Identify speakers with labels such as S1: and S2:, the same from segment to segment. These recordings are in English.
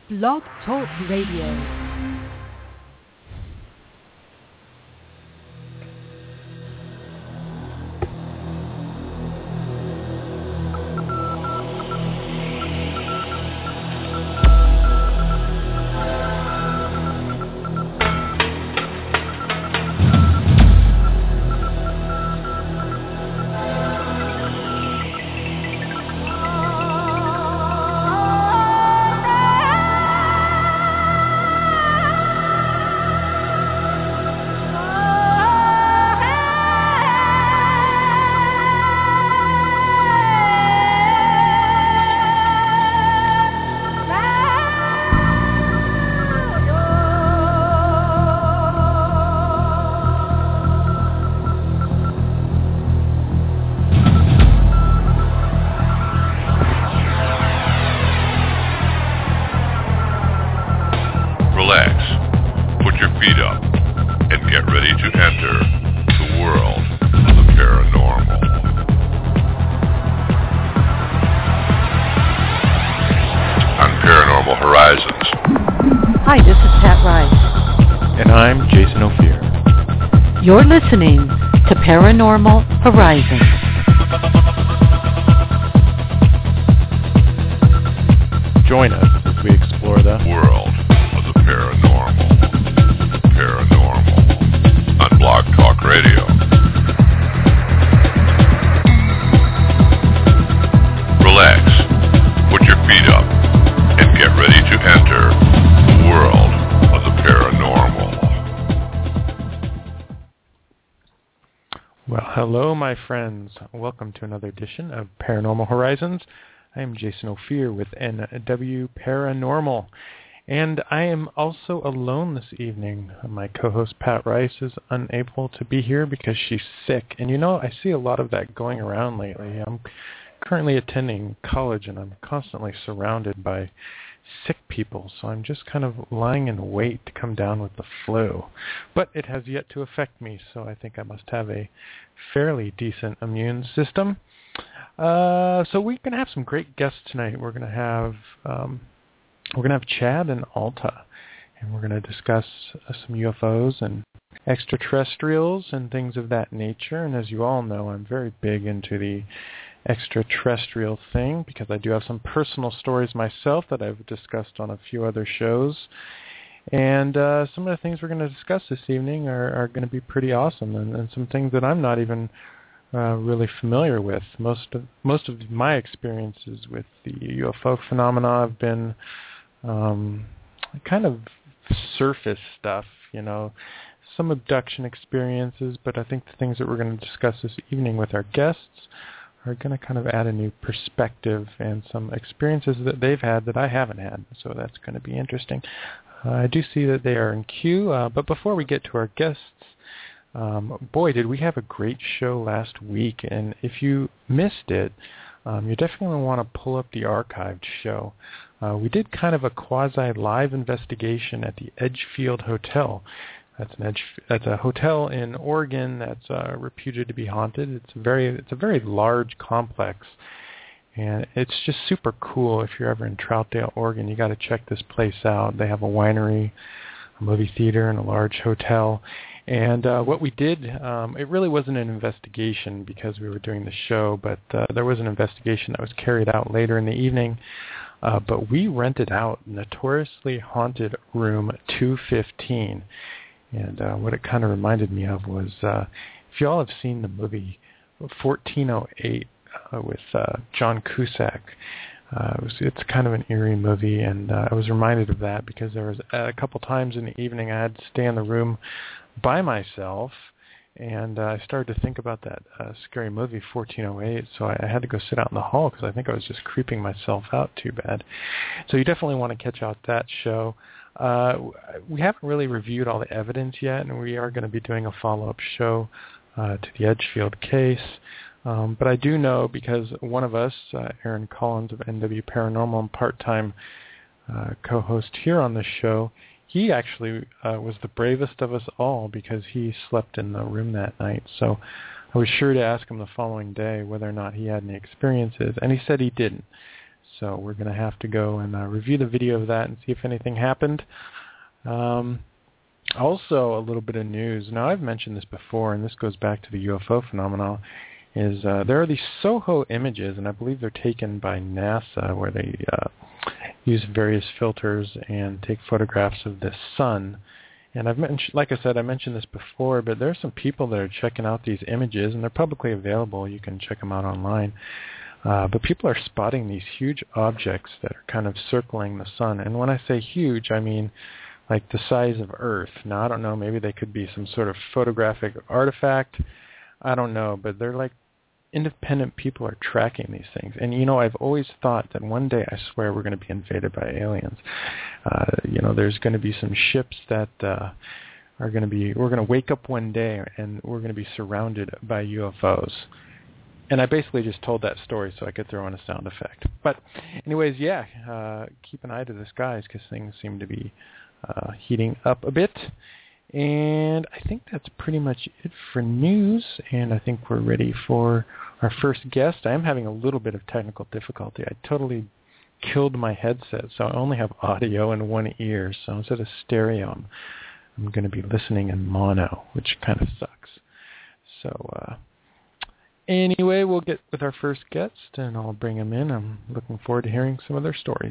S1: Blog Talk Radio. You're listening to Paranormal Horizons.
S2: Join us as we explore the
S3: world of the paranormal. Paranormal on Blog Talk Radio. Relax, put your feet up, and get ready to enter the world of the paranormal.
S2: Well, hello, my friends. Welcome to another edition of Paranormal Horizons. I am Jason Ophir with NW Paranormal, and I am also alone this evening. My co-host Pat Rice is unable to be here because she's sick, and you know, I see a lot of that going around lately. I'm currently attending college, and I'm constantly surrounded by sick people, so I'm just kind of lying in wait to come down with the flu. But it has yet to affect me, so I think I must have a fairly decent immune system. So we're going to have some great guests tonight. We're going to have Chad and Alta, and we're going to discuss some UFOs and extraterrestrials and things of that nature. And as you all know, I'm very big into the extraterrestrial thing because I do have some personal stories myself that I've discussed on a few other shows. And some of the things we're going to discuss this evening are going to be pretty awesome, and some things that I'm not even really familiar with. Most of my experiences with the UFO phenomena have been kind of surface stuff, you know, some abduction experiences, but I think the things that we're going to discuss this evening with our guests are going to kind of add a new perspective and some experiences that they've had that I haven't had, so that's going to be interesting. I do see that they are in queue, but before we get to our guests, boy, did we have a great show last week, and if you missed it, you definitely want to pull up the archived show. We did kind of a quasi-live investigation at the Edgefield Hotel. That's a hotel in Oregon that's reputed to be haunted. It's a very large complex, and it's just super cool. If you're ever in Troutdale, Oregon, you got to check this place out. They have a winery, a movie theater, and a large hotel. And what we did, it really wasn't an investigation because we were doing the show, but there was an investigation that was carried out later in the evening. But we rented out Notoriously Haunted Room 215. And what it kind of reminded me of was, if you all have seen the movie 1408 with John Cusack, it's kind of an eerie movie, and I was reminded of that because there was a couple times in the evening I had to stay in the room by myself, and I started to think about that scary movie 1408, so I had to go sit out in the hall because I think I was just creeping myself out too bad. So you definitely want to catch out that show. We haven't really reviewed all the evidence yet, and we are going to be doing a follow-up show to the Edgefield case. But I do know because one of us, Aaron Collins of NW Paranormal, and part-time co-host here on this show, he actually was the bravest of us all because he slept in the room that night. So I was sure to ask him the following day whether or not he had any experiences, and he said he didn't. So we're going to have to go and review the video of that and see if anything happened. Also, a little bit of news. Now, I've mentioned this before, and this goes back to the UFO phenomenon, is there are these SOHO images, and I believe they're taken by NASA, where they use various filters and take photographs of the sun. And I've mentioned, like I said, I mentioned this before, but there are some people that are checking out these images, and they're publicly available. You can check them out online. But people are spotting these huge objects that are kind of circling the sun. And when I say huge, I mean like the size of Earth. Now, I don't know, maybe they could be some sort of photographic artifact. I don't know, but they're like independent people are tracking these things. And, you know, I've always thought that one day, I swear, we're going to be invaded by aliens. You know, there's going to be some ships that are going to be, we're going to wake up one day and we're going to be surrounded by UFOs. And I basically just told that story so I could throw in a sound effect. But anyways, yeah, keep an eye to the skies because things seem to be heating up a bit. And I think that's pretty much it for news. And I think we're ready for our first guest. I am having a little bit of technical difficulty. I totally killed my headset, so I only have audio in one ear. So instead of stereo, I'm going to be listening in mono, which kind of sucks. So anyway, we'll get with our first guest, and I'll bring him in. I'm looking forward to hearing some of their stories.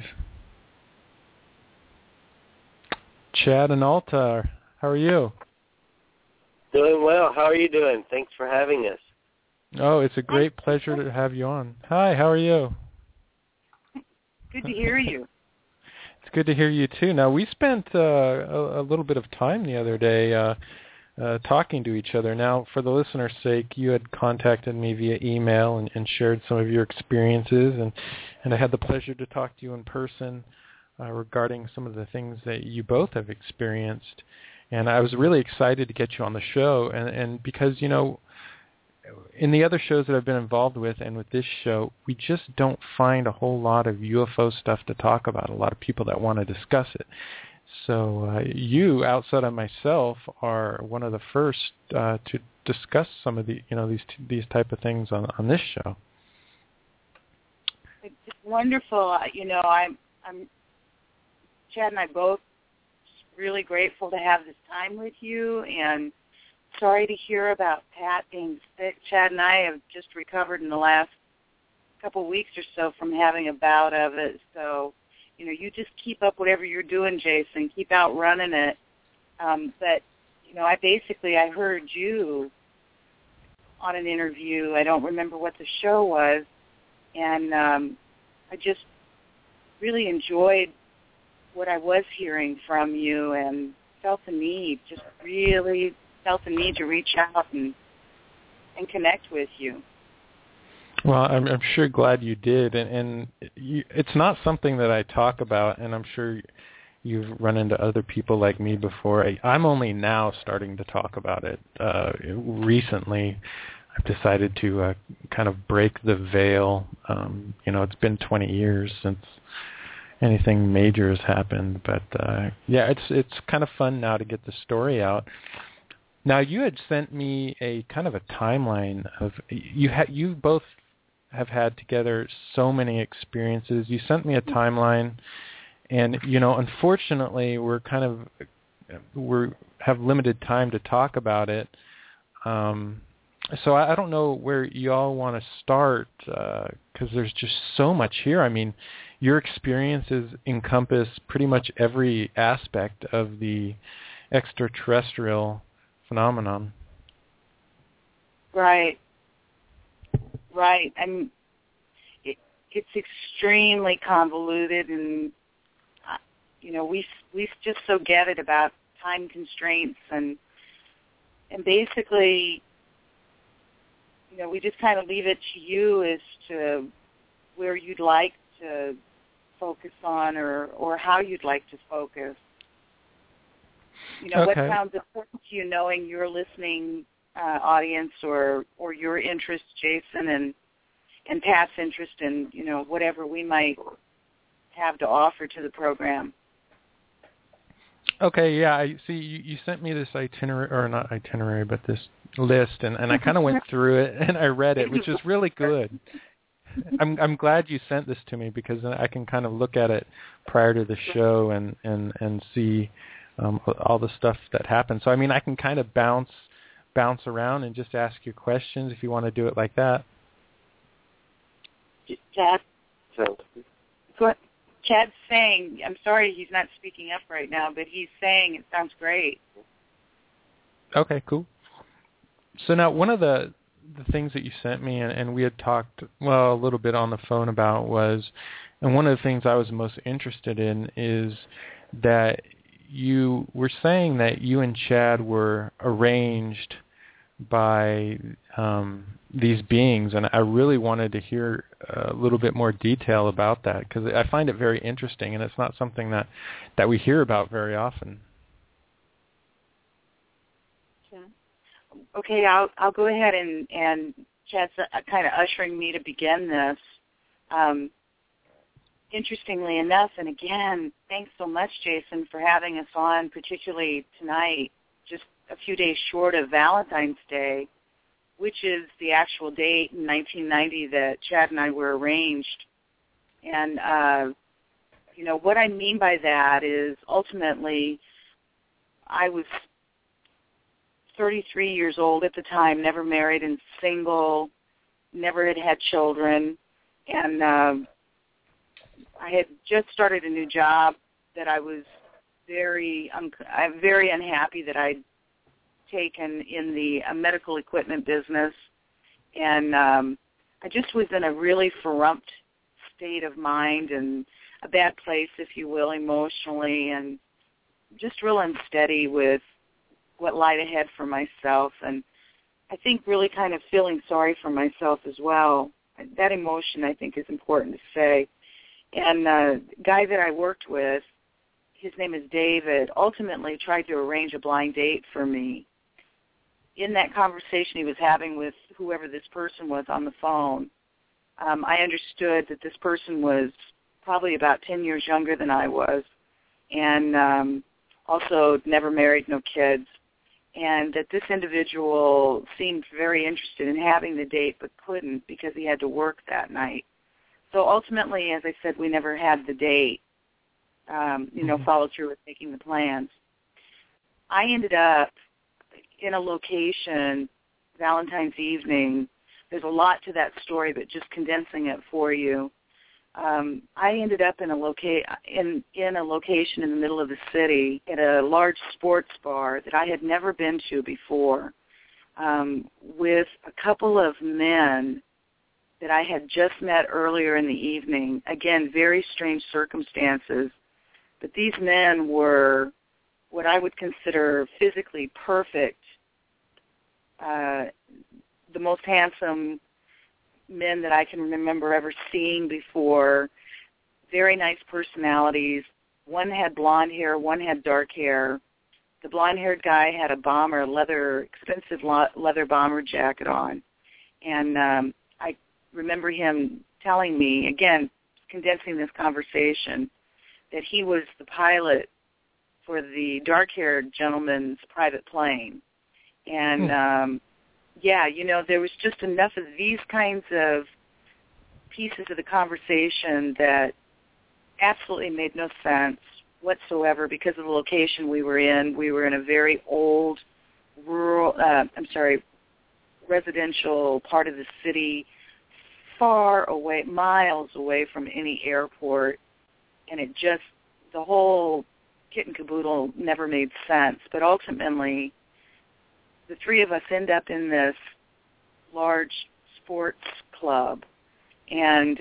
S2: Chad and Alta, how are you?
S4: Doing well. How are you doing? Thanks for having us.
S2: Oh, it's a great pleasure to have you on. Hi, how are you?
S5: Good to hear you.
S2: It's good to hear you, too. Now, we spent a little bit of time the other day talking to each other. Now, for the listener's sake, you had contacted me via email and shared some of your experiences, and I had the pleasure to talk to you in person regarding some of the things that you both have experienced. And I was really excited to get you on the show, and because, you know, in the other shows that I've been involved with and with this show, we just don't find a whole lot of UFO stuff to talk about, a lot of people that want to discuss it. So you, outside of myself, are one of the first to discuss some of the, you know, these type of things on this show.
S5: It's wonderful. You know, I'm Chad and I both really grateful to have this time with you, and sorry to hear about Pat being sick. Chad and I have just recovered in the last couple of weeks or so from having a bout of it. So, you know, you just keep up whatever you're doing, Jason. Keep out running it. But, you know, I heard you on an interview. I don't remember what the show was. And I just really enjoyed what I was hearing from you and felt the need, just really felt the need to reach out and connect with you.
S2: Well, I'm sure glad you did, and it's not something that I talk about, and I'm sure you've run into other people like me before. I'm only now starting to talk about it. Recently, I've decided to kind of break the veil. You know, it's been 20 years since anything major has happened, but yeah, it's kind of fun now to get the story out. Now, you had sent me a kind of a timeline of you both have had together so many experiences. You sent me a timeline, and you know, unfortunately, we have limited time to talk about it. So I don't know where you all want to start because there's just so much here. I mean, your experiences encompass pretty much every aspect of the extraterrestrial phenomenon.
S5: Right. And it's extremely convoluted, and you know, we just so get it about time constraints, and basically, you know, we just kind of leave it to you as to where you'd like to focus on or how you'd like to focus. You know,
S2: okay.
S5: What sounds important to you, knowing your listening audience or your interest, Jason, and Pat's interest in, you know, whatever we might have to offer to the program.
S2: Okay, yeah, I see you sent me this itinerary, or not itinerary, but this list, and I kind of went through it, and I read it, which is really good. I'm glad you sent this to me because then I can kind of look at it prior to the show and see all the stuff that happened. So I mean, I can kind of bounce around and just ask you questions if you want to do it like that.
S5: Chad, Chad's saying, I'm sorry he's not speaking up right now, but he's saying it sounds great.
S2: Okay, cool. So now one of the things that you sent me and we had talked, well, a little bit on the phone about was, and one of the things I was most interested in is that you were saying that you and Chad were arranged by these beings, and I really wanted to hear a little bit more detail about that because I find it very interesting, and it's not something that we hear about very often.
S5: Okay, I'll go ahead and Chad's kind of ushering me to begin this. Interestingly enough, and again, thanks so much, Jason, for having us on, particularly tonight, just a few days short of Valentine's Day, which is the actual date in 1990 that Chad and I were arranged. And, what I mean by that is ultimately I was 33 years old at the time, never married and single, never had children, and I had just started a new job that I was I'm very unhappy that I'd taken in the medical equipment business, and I just was in a really frumped state of mind and a bad place, if you will, emotionally, and just real unsteady with what lied ahead for myself, and I think really kind of feeling sorry for myself as well. That emotion, I think, is important to say. And the guy that I worked with, his name is David, ultimately tried to arrange a blind date for me. In that conversation he was having with whoever this person was on the phone, I understood that this person was probably about 10 years younger than I was, and also never married, no kids, and that this individual seemed very interested in having the date but couldn't because he had to work that night. So ultimately, as I said, we never had the date, follow through with making the plans. I ended up in a location, Valentine's evening. There's a lot to that story, but just condensing it for you. I ended up in a location in the middle of the city at a large sports bar that I had never been to before, with a couple of men that I had just met earlier in the evening. Again, very strange circumstances, but these men were what I would consider physically perfect, the most handsome men that I can remember ever seeing before, very nice personalities. One had blonde hair, one had dark hair. The blonde-haired guy had a expensive leather bomber jacket on, and I remember him telling me, again, condensing this conversation, that he was the pilot for the dark-haired gentleman's private plane. And, there was just enough of these kinds of pieces of the conversation that absolutely made no sense whatsoever because of the location we were in. We were in a very old, residential part of the city, far away, miles away from any airport, and the whole kit and caboodle never made sense. But ultimately, the three of us end up in this large sports club, and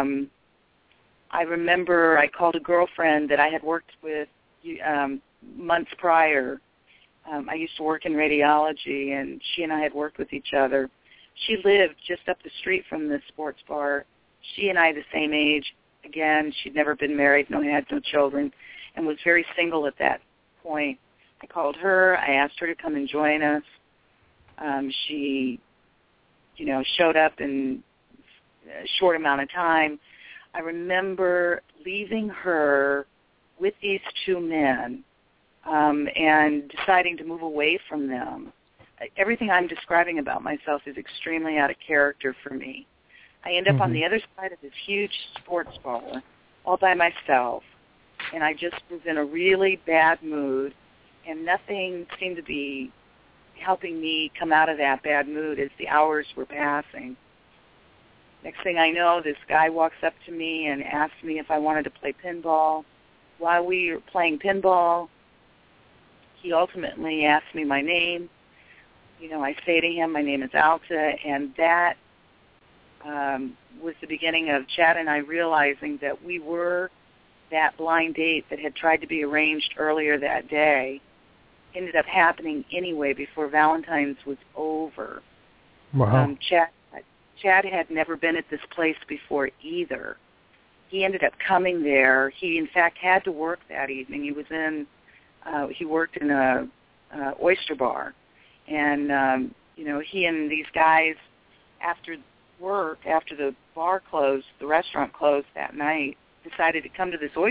S5: I remember I called a girlfriend that I had worked with months prior. I used to work in radiology, and she and I had worked with each other. She lived just up the street from this sports bar. She and I the same age. Again, she'd never been married, had no children, and was very single at that point. I called her. I asked her to come and join us. She, showed up in a short amount of time. I remember leaving her with these two men and deciding to move away from them. Everything I'm describing about myself is extremely out of character for me. I end up on the other side of this huge sports bar all by myself, and I just was in a really bad mood, and nothing seemed to be helping me come out of that bad mood as the hours were passing. Next thing I know, this guy walks up to me and asks me if I wanted to play pinball. While we were playing pinball, he ultimately asked me my name. You know, I say to him, my name is Alta, and that was the beginning of Chad and I realizing that we were that blind date that had tried to be arranged earlier that day. Ended up happening anyway before Valentine's was over.
S2: Wow.
S5: Chad had never been at this place before either. He ended up coming there. He, in fact, had to work that evening. He worked in a oyster bar. And, you know, he and these guys, after work, after the bar closed, the restaurant closed that night, decided to come to this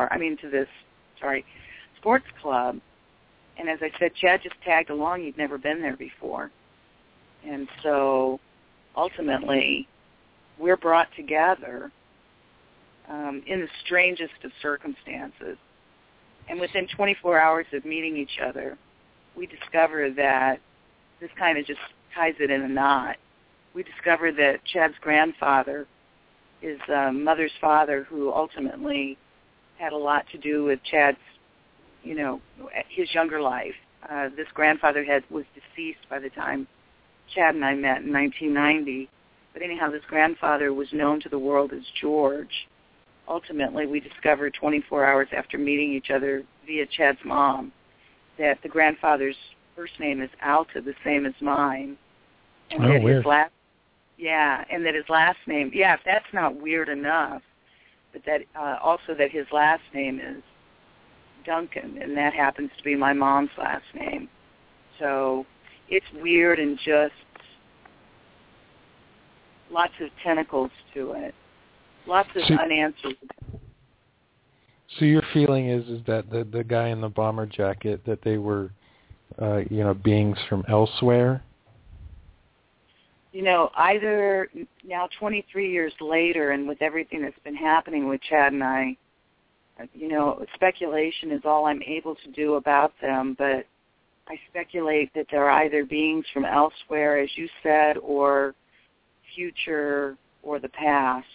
S5: sports club. And as I said, Chad just tagged along. He'd never been there before. And so ultimately, we're brought together in the strangest of circumstances. And within 24 hours of meeting each other, we discover that this kind of just ties it in a knot. We discover that Chad's grandfather is mother's father, who ultimately had a lot to do with Chad's, you know, his younger life. This grandfather was deceased by the time Chad and I met in 1990. But anyhow, this grandfather was known to the world as George. Ultimately, we discovered 24 hours after meeting each other via Chad's mom that the grandfather's first name is Alta, the same as mine. And that
S2: weird.
S5: And that his last name, if that's not weird enough, but that also that his last name is Duncan, and that happens to be my mom's last name. So it's weird and just lots of tentacles to it, lots of unanswered.
S2: So your feeling is that the guy in the bomber jacket, that they were, beings from elsewhere?
S5: You know, either now 23 years later, and with everything that's been happening with Chad and I, you know, speculation is all I'm able to do about them, but I speculate that they're either beings from elsewhere, as you said, or future or the past.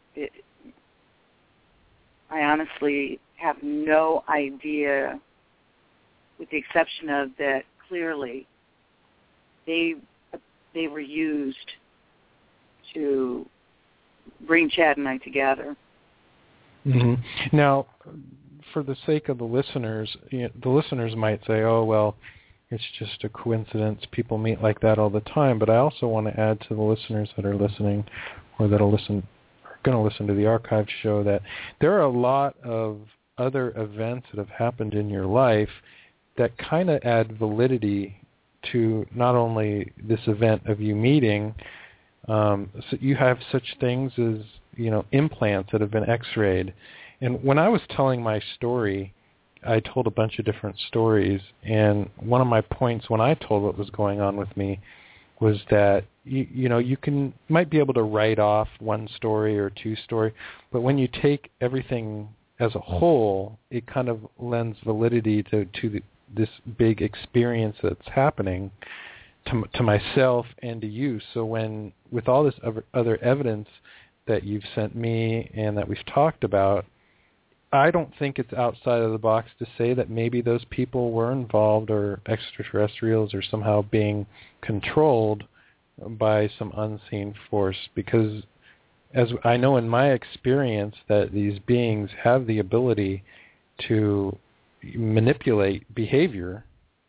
S5: I honestly have no idea, with the exception of that clearly they were used to bring Chad and I together.
S2: Mm-hmm. Now, for the sake of the listeners, the listeners might say, oh, well, it's just a coincidence. People meet like that all the time. But I also want to add to the listeners that are listening or that are going to listen to the archived show that there are a lot of other events that have happened in your life that kind of add validity to not only this event of you meeting. So you have such things as, implants that have been x-rayed. And when I was telling my story, I told a bunch of different stories, and one of my points when I told what was going on with me was that you might be able to write off one story or two story, but when you take everything as a whole, it kind of lends validity to this big experience that's happening to myself and to you. So with all this other evidence that you've sent me and that we've talked about, I don't think it's outside of the box to say that maybe those people were involved, or extraterrestrials, or somehow being controlled by some unseen force. Because as I know in my experience that these beings have the ability to manipulate behavior.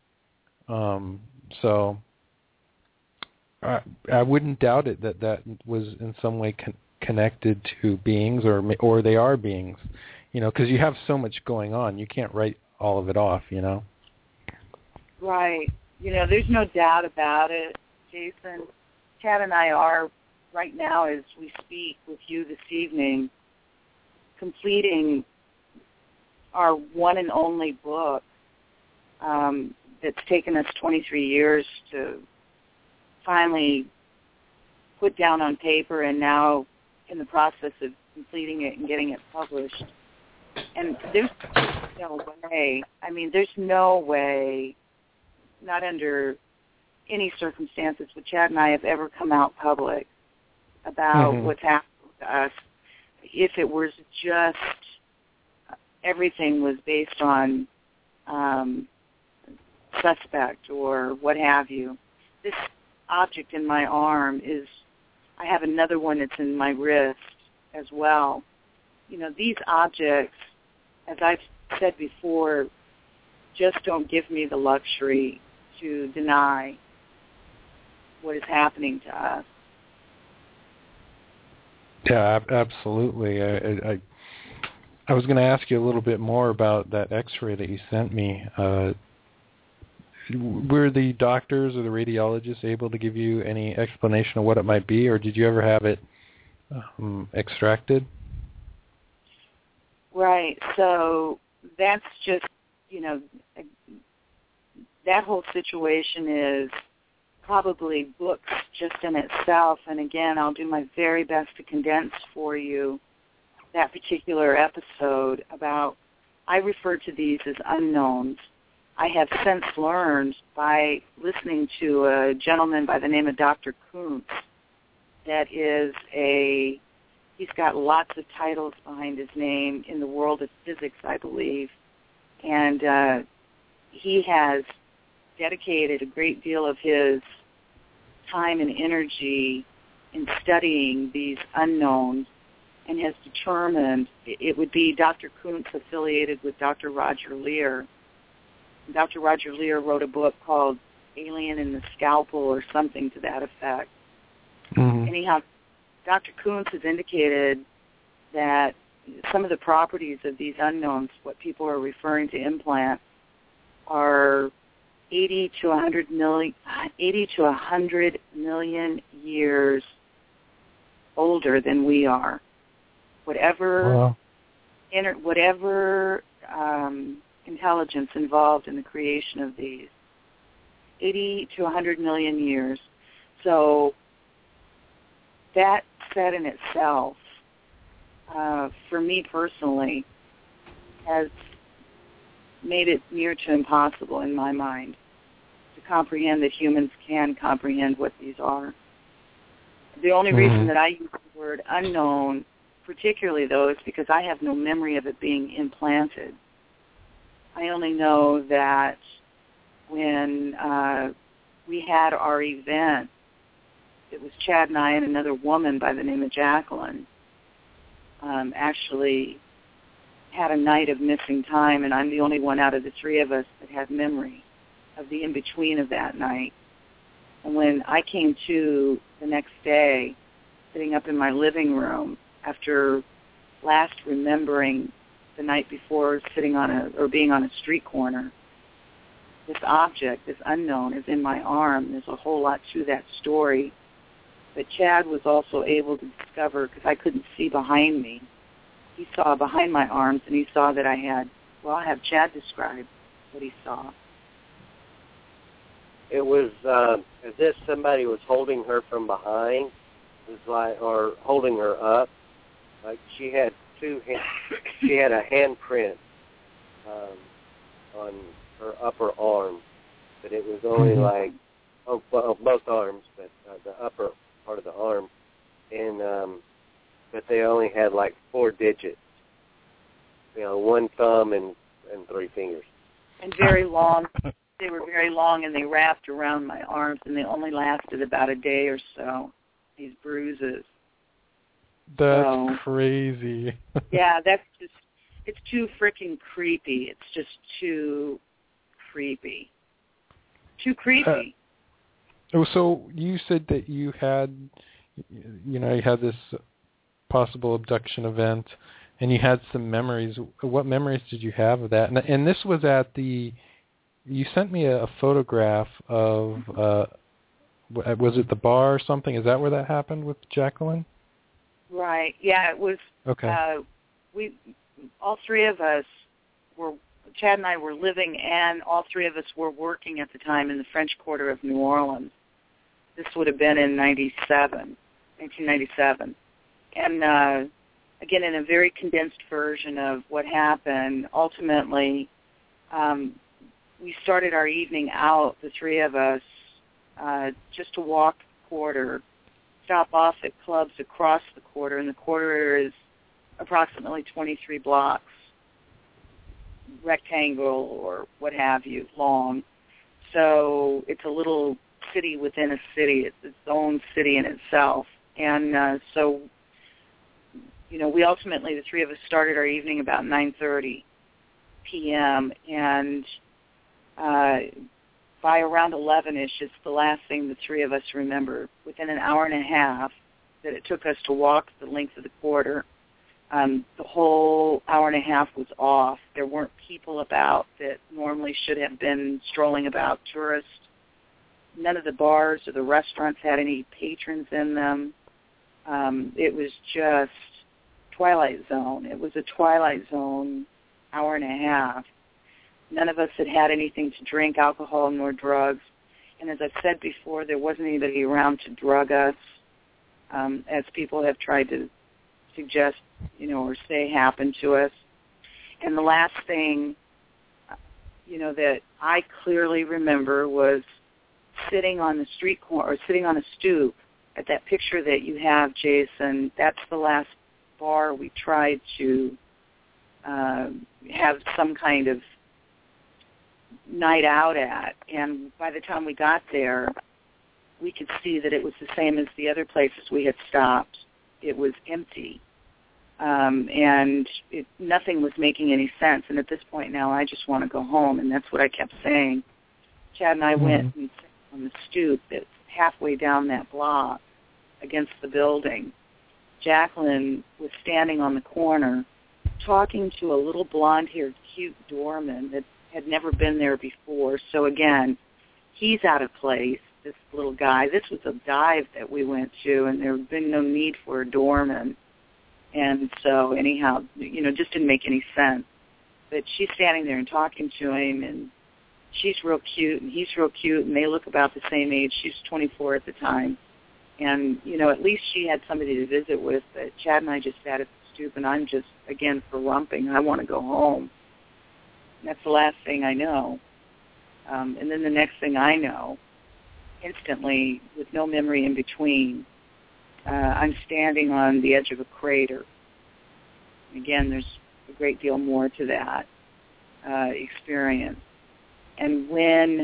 S2: So I wouldn't doubt it that was in some way connected to beings, or they are beings. Because you have so much going on, you can't write all of it off,
S5: Right. There's no doubt about it, Jason. Chad and I are, right now as we speak with you this evening, completing our one and only book that's taken us 23 years to finally put down on paper and now in the process of completing it and getting it published. And there's no way, there's no way, not under any circumstances, would Chad and I have ever come out public about what's happened to us if it was just everything was based on suspect or what have you. This object in my arm is, I have another one that's in my wrist as well. These objects, as I've said before, just don't give me the luxury to deny what is happening to us.
S2: Yeah, absolutely. I was going to ask you a little bit more about that X-ray that you sent me. Were the doctors or the radiologists able to give you any explanation of what it might be, or did you ever have it extracted?
S5: Right. So that's just, that whole situation is probably books just in itself. And again, I'll do my very best to condense for you that particular episode about, I refer to these as unknowns. I have since learned by listening to a gentleman by the name of Dr. Kuntz that is he's got lots of titles behind his name in the world of physics, I believe. And he has dedicated a great deal of his time and energy in studying these unknowns and has determined it would be Dr. Kuntz affiliated with Dr. Roger Leir. Dr. Roger Leir wrote a book called Alien in the Scalpel or something to that effect. Anyhow, Dr. Kuntz has indicated that some of the properties of these unknowns, what people are referring to implants, are 80 to 100 million years older than we are. Whatever intelligence involved in the creation of these, 80 to 100 million years. So that said in itself, for me personally, has made it near to impossible in my mind to comprehend that humans can comprehend what these are. The only reason that I use the word unknown, particularly though, is because I have no memory of it being implanted. I only know that when we had our event, it was Chad and I and another woman by the name of Jacqueline actually had a night of missing time, and I'm the only one out of the three of us that had memory of the in-between of that night. And when I came to the next day, sitting up in my living room after last remembering the night before sitting on being on a street corner, this object, this unknown, is in my arm. There's a whole lot to that story. But Chad was also able to discover, because I couldn't see behind me, he saw behind my arms, and he saw that I had, well, I'll have Chad describe what he saw.
S4: It was as if somebody was holding her from behind, or holding her up. Like she had she had a handprint on her upper arm, but it was only like, both arms, but the upper part of the arm, and but they only had like 4 digits, 1 thumb and 3 fingers.
S5: And very long. They were very long, and they wrapped around my arms, and they only lasted about a day or so, these bruises.
S2: That's crazy.
S5: Yeah, it's too freaking creepy. It's just too creepy. Too creepy.
S2: So you said that you had, you had this possible abduction event, and you had some memories. What memories did you have of that? And this was at you sent me a photograph of, was it the bar or something? Is that where that happened with Jacqueline?
S5: Right. Yeah, it was.
S2: Okay.
S5: All three of us Chad and I were living, and all three of us were working at the time in the French Quarter of New Orleans. This would have been in 1997. And again, in a very condensed version of what happened, ultimately, we started our evening out, the three of us, just to walk the quarter, stop off at clubs across the quarter, and the quarter is approximately 23 blocks, rectangle or what have you, long. So it's a little city within a city. It's its own city in itself. And so, we ultimately, the three of us, started our evening about 9:30 p.m., and by around 11-ish, it's the last thing the three of us remember. Within an hour and a half that it took us to walk the length of the quarter, the whole hour and a half was off. There weren't people about that normally should have been strolling about, tourists. None of the bars or the restaurants had any patrons in them. It was just Twilight Zone. It was a Twilight Zone hour and a half. None of us had anything to drink, alcohol, nor drugs. And as I've said before, there wasn't anybody around to drug us, as people have tried to suggest, or say happened to us. And the last thing, that I clearly remember was sitting on the street corner, or sitting on a stoop at that picture that you have, Jason. That's the last bar we tried to have some kind of night out at. And by the time we got there, we could see that it was the same as the other places we had stopped. It was empty. And nothing was making any sense. And at this point now, I just want to go home, and that's what I kept saying. Chad and I went and sat on the stoop that's halfway down that block against the building. Jacqueline was standing on the corner talking to a little blonde-haired, cute doorman that had never been there before. So, again, he's out of place, this little guy. This was a dive that we went to, and there had been no need for a doorman. And so, anyhow, just didn't make any sense. But she's standing there and talking to him, and she's real cute, and he's real cute, and they look about the same age. She's 24 at the time. And, at least she had somebody to visit with. But Chad and I just sat at the stoop, and I'm just, again, frumping. I want to go home. And that's the last thing I know. And then the next thing I know, instantly, with no memory in between, I'm standing on the edge of a crater. Again, there's a great deal more to that experience. And when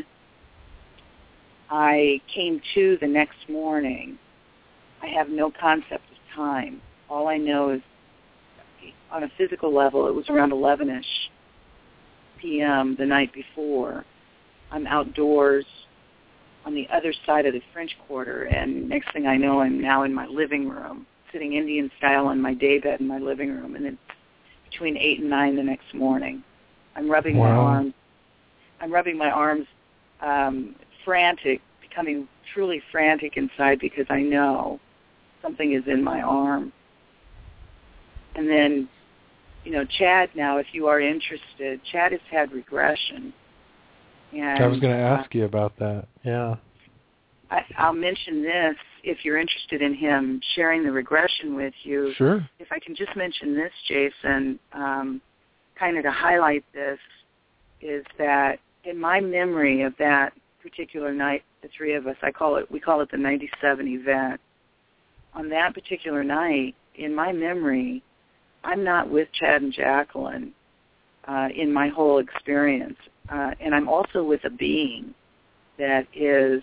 S5: I came to the next morning, I have no concept of time. All I know is, on a physical level, it was around 11-ish p.m. the night before. I'm outdoors on the other side of the French Quarter, and next thing I know, I'm now in my living room, sitting Indian style on my daybed in my living room, and it's between 8 and 9 the next morning. I'm rubbing my arms. I'm rubbing my arms, frantic, becoming truly frantic inside because I know something is in my arm. And then, Chad now, if you are interested, Chad has had regression. And
S2: I was going to ask you about that, yeah.
S5: I'll mention this if you're interested in him sharing the regression with you.
S2: Sure.
S5: If I can just mention this, Jason, kind of to highlight this, is that in my memory of that particular night, the three of us, we call it the 97 event. On that particular night, in my memory, I'm not with Chad and Jacqueline in my whole experience. And I'm also with a being that is,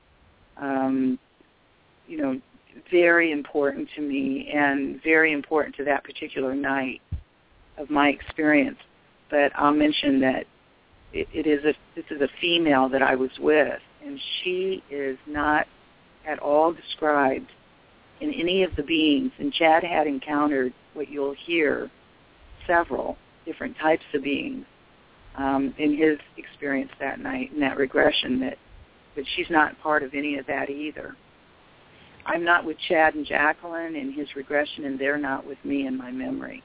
S5: very important to me and very important to that particular night of my experience. But I'll mention that this is a female that I was with, and she is not at all described in any of the beings. And Chad had encountered what you'll hear, several different types of beings in his experience that night, in that regression, but she's not part of any of that either. I'm not with Chad and Jacqueline in his regression, and they're not with me in my memory.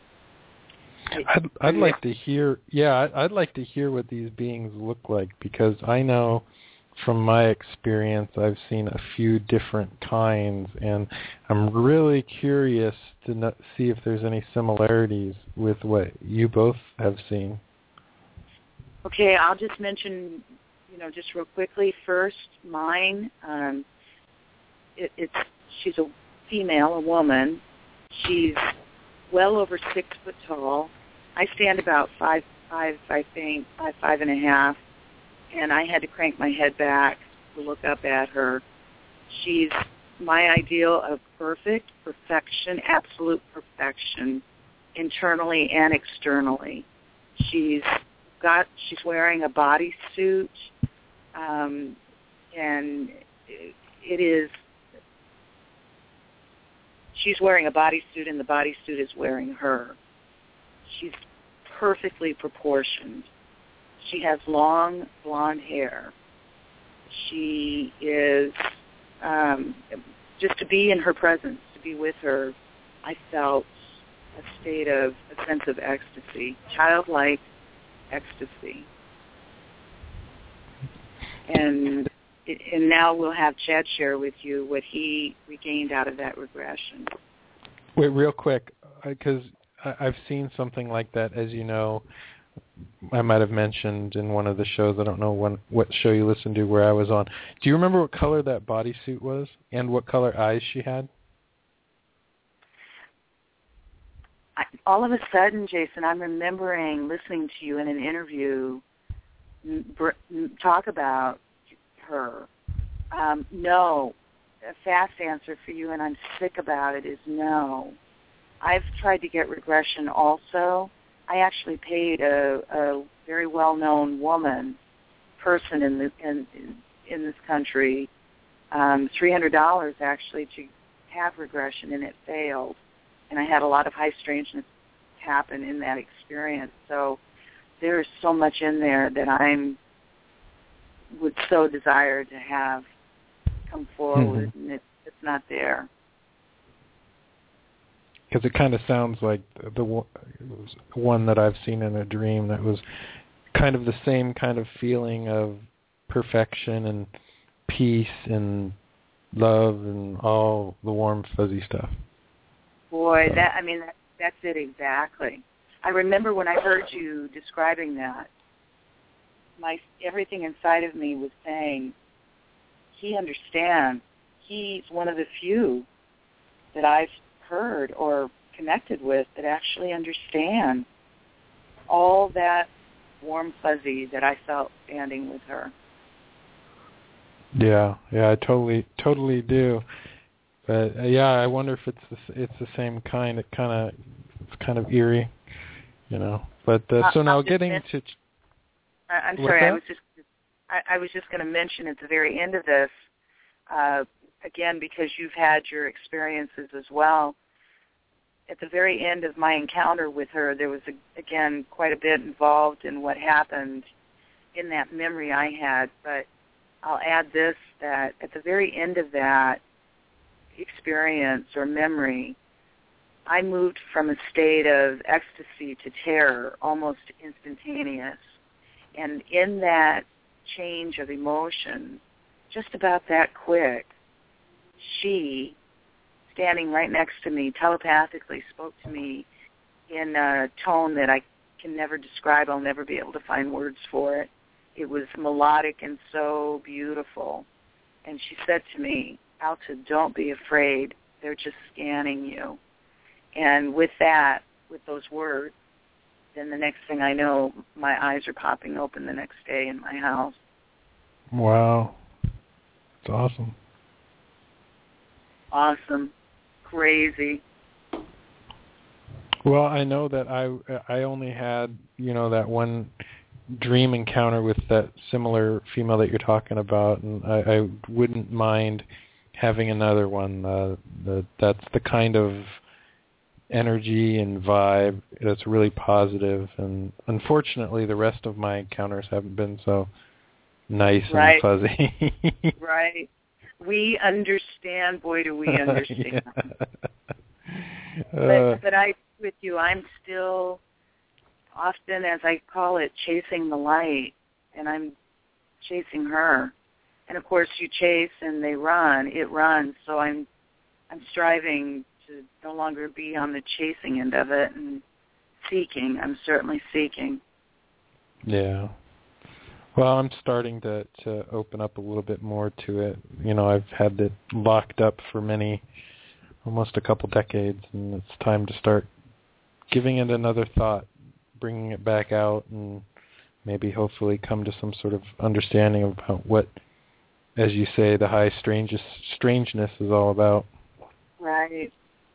S2: I'd like to hear, I'd like to hear what these beings look like, because I know from my experience, I've seen a few different kinds, and I'm really curious to see if there's any similarities with what you both have seen.
S5: Okay, I'll just mention, just real quickly first, mine. She's a female, a woman. She's well over 6 foot tall. I stand about 5'5", I think, 5'5.5", and I had to crank my head back to look up at her. She's my ideal of perfection, absolute perfection, internally and externally. She's wearing a bodysuit, and she's wearing a bodysuit, and the bodysuit is wearing her. She's perfectly proportioned. She has long blonde hair. She is, just to be in her presence, to be with her, I felt a sense of ecstasy, childlike ecstasy. And now we'll have Chad share with you what he regained out of that regression.
S2: Wait, real quick, because I've seen something like that, as you know. I might have mentioned in one of the shows, I don't know what show you listened to where I was on. Do you remember what color that bodysuit was and what color eyes she had?
S5: All of a sudden, Jason, I'm remembering listening to you in an interview talk about her. No. A fast answer for you, and I'm sick about it, is no. I've tried to get regression also. I actually paid a very well-known person in this country $300 actually to have regression, and it failed. And I had a lot of high strangeness happen in that experience. So there is so much in there that I would so desire to have come forward, and it's not there.
S2: Because it kind of sounds like the one that I've seen in a dream that was kind of the same kind of feeling of perfection and peace and love and all the warm, fuzzy stuff.
S5: Boy, that's it exactly. I remember when I heard you describing that, everything inside of me was saying, he understands. He's one of the few that I've heard or connected with that actually understand all that warm fuzzy that I felt standing with her.
S2: Yeah, I totally do. But I wonder if it's the same kind. It's kind of eerie, But so now getting to.
S5: I'm sorry. I was just going to mention at the very end of this. Again, because you've had your experiences as well, at the very end of my encounter with her, there was, again, quite a bit involved in what happened in that memory I had. But I'll add this, that at the very end of that experience or memory, I moved from a state of ecstasy to terror, almost instantaneous. And in that change of emotion, just about that quick, she, standing right next to me, telepathically spoke to me in a tone that I can never describe. I'll never be able to find words for it. It was melodic and so beautiful. And she said to me, Alta, don't be afraid. They're just scanning you. And with that, with those words, then the next thing I know, my eyes are popping open the next day in my house.
S2: Wow. That's awesome.
S5: Awesome. Crazy.
S2: Well, I know that I only had, that one dream encounter with that similar female that you're talking about, and I wouldn't mind having another one. That's the kind of energy and vibe that's really positive, and unfortunately the rest of my encounters haven't been so nice and fuzzy.
S5: Right. We understand. Boy, do we understand. But with you, I'm still often, as I call it, chasing the light, and I'm chasing her. And of course, you chase and they run. It runs. So I'm striving to no longer be on the chasing end of it and seeking. I'm certainly seeking.
S2: Yeah. Well, I'm starting to open up a little bit more to it. I've had it locked up for almost a couple decades, and it's time to start giving it another thought, bringing it back out, and maybe hopefully come to some sort of understanding about what, as you say, the high strangeness is all about.
S5: Right.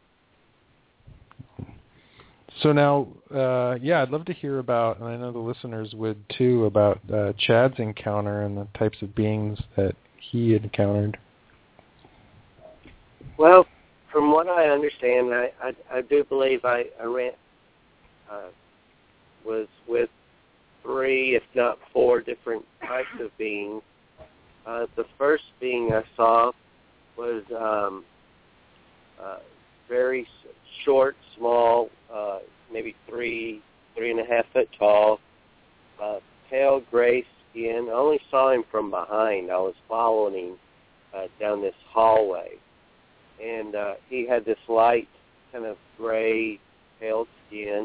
S2: So now, I'd love to hear about, and I know the listeners would too, about Chad's encounter and the types of beings that he encountered.
S4: Well, from what I understand, I do believe I was with 3, if not 4, different types of beings. The first being I saw was very short, small, maybe 3.5 foot tall, pale gray skin. I only saw him from behind. I was following him down this hallway. And he had this light kind of gray, pale skin,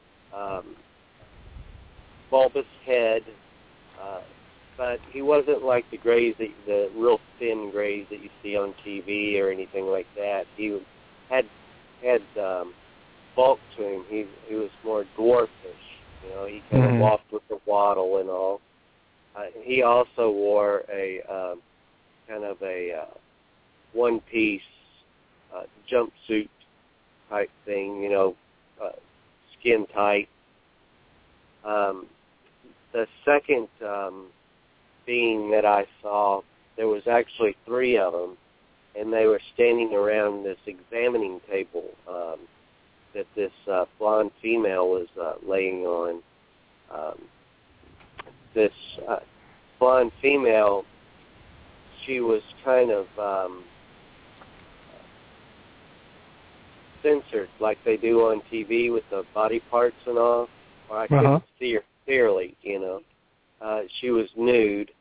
S4: bulbous head, but he wasn't like the grays, the real thin grays that you see on TV or anything like that. He had bulk to him. He was more dwarfish. He kind of walked with a waddle and all. He also wore a kind of a one-piece jumpsuit type thing, skin tight. The second being that I saw, there was actually 3 of them, and they were standing around this examining table that this blonde female was laying on. This blonde female, she was kind of censored like they do on TV with the body parts and all, or I couldn't see her clearly, She was nude,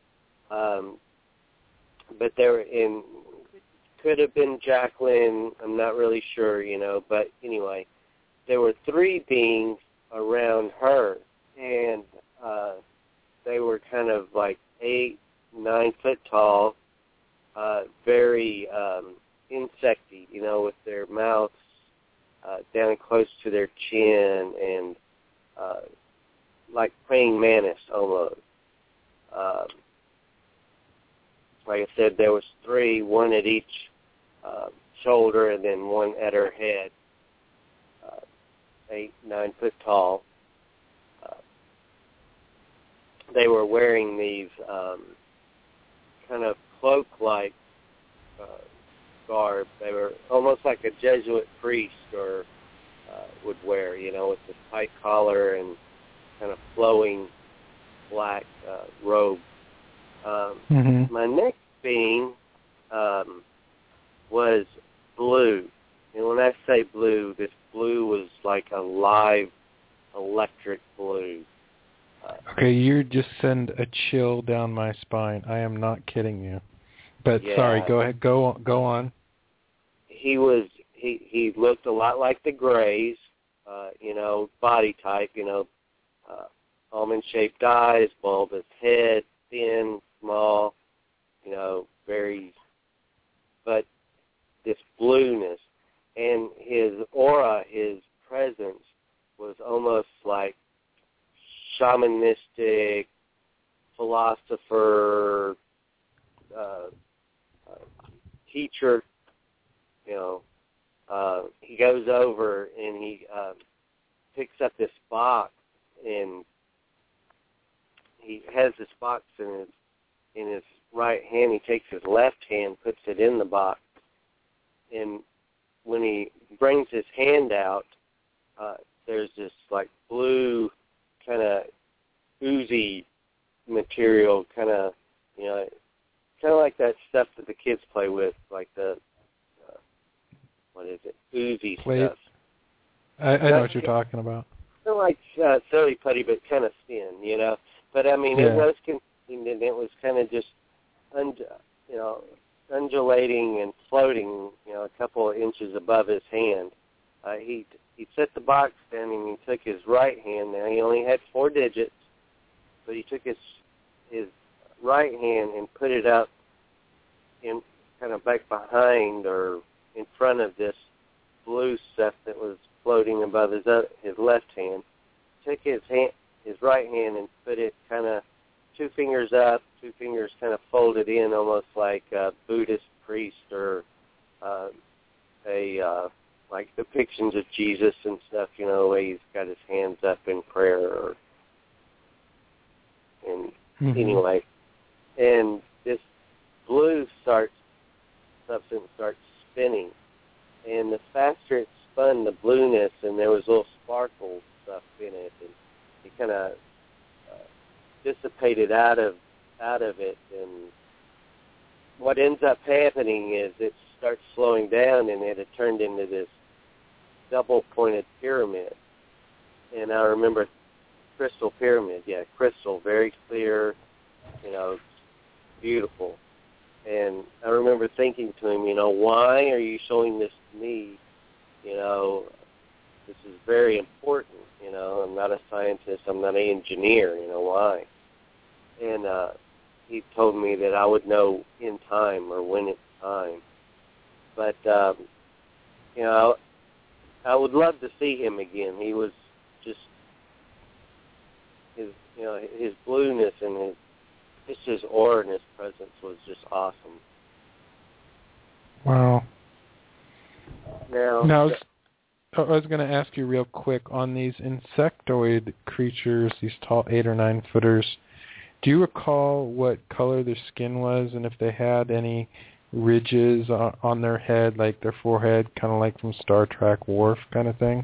S4: but could have been Jacqueline, I'm not really sure, but anyway, there were 3 beings around her, and they were kind of like 8, 9 foot tall, very insecty, with their mouths down close to their chin, and like praying mantis almost. Like I said, there was 3, 1 at each shoulder, and then 1 at her head, 8, 9 foot tall. They were wearing these kind of cloak-like garb. They were almost like a Jesuit priest or would wear, with this tight collar and kind of flowing black robe. My next being was blue. And when I say blue, this blue was like a live electric blue.
S2: Okay, you just send a chill down my spine. I am not kidding you. But
S4: yeah,
S2: sorry, go ahead. Go on.
S4: He looked a lot like the Greys, body type, almond-shaped eyes, bulbous head, thin, small, but this blueness. And his aura, his presence was almost like shamanistic, philosopher, teacher. He goes over and he picks up this box, and he has this box in his right hand. He takes his left hand, puts it in the box, and when he brings his hand out, there's this like blue kind of oozy material, kind of like that stuff that the kids play with, like the what is it, oozy stuff.
S2: I know what you're talking about.
S4: Kind of like silly putty, but kind of thin, But I mean, it was contained, and it was kind of just undulating and floating, a couple of inches above his hand. He set the box down and he took his right hand. Now he only had 4 digits, but he took his right hand and put it up in kind of back behind or in front of this blue stuff that was floating above his left hand. Took his right hand and put it kind of 2 fingers up, 2 fingers kind of folded in, almost like a Buddhist priest or like depictions of Jesus and stuff, the way he's got his hands up in prayer. Anyway, and this blue substance starts spinning, and the faster it spun, the blueness, and there was little sparkle stuff in it, and it kind of dissipated out of it, and what ends up happening is it starts slowing down, and it had turned into this double-pointed pyramid. And I remember crystal pyramid, crystal, very clear, beautiful. And I remember thinking to him, why are you showing this to me? This is very important. I'm not a scientist. I'm not an engineer. Why? And he told me that I would know in time or when it's time. But, I would love to see him again. He was just, his blueness and his aura and his presence was just awesome.
S2: Wow.
S4: Now
S2: I was going to ask you real quick on these insectoid creatures, these tall 8 or 9 footers. Do you recall what color their skin was, and if they had any ridges on their head, like their forehead, kind of like from Star Trek Worf kind of thing?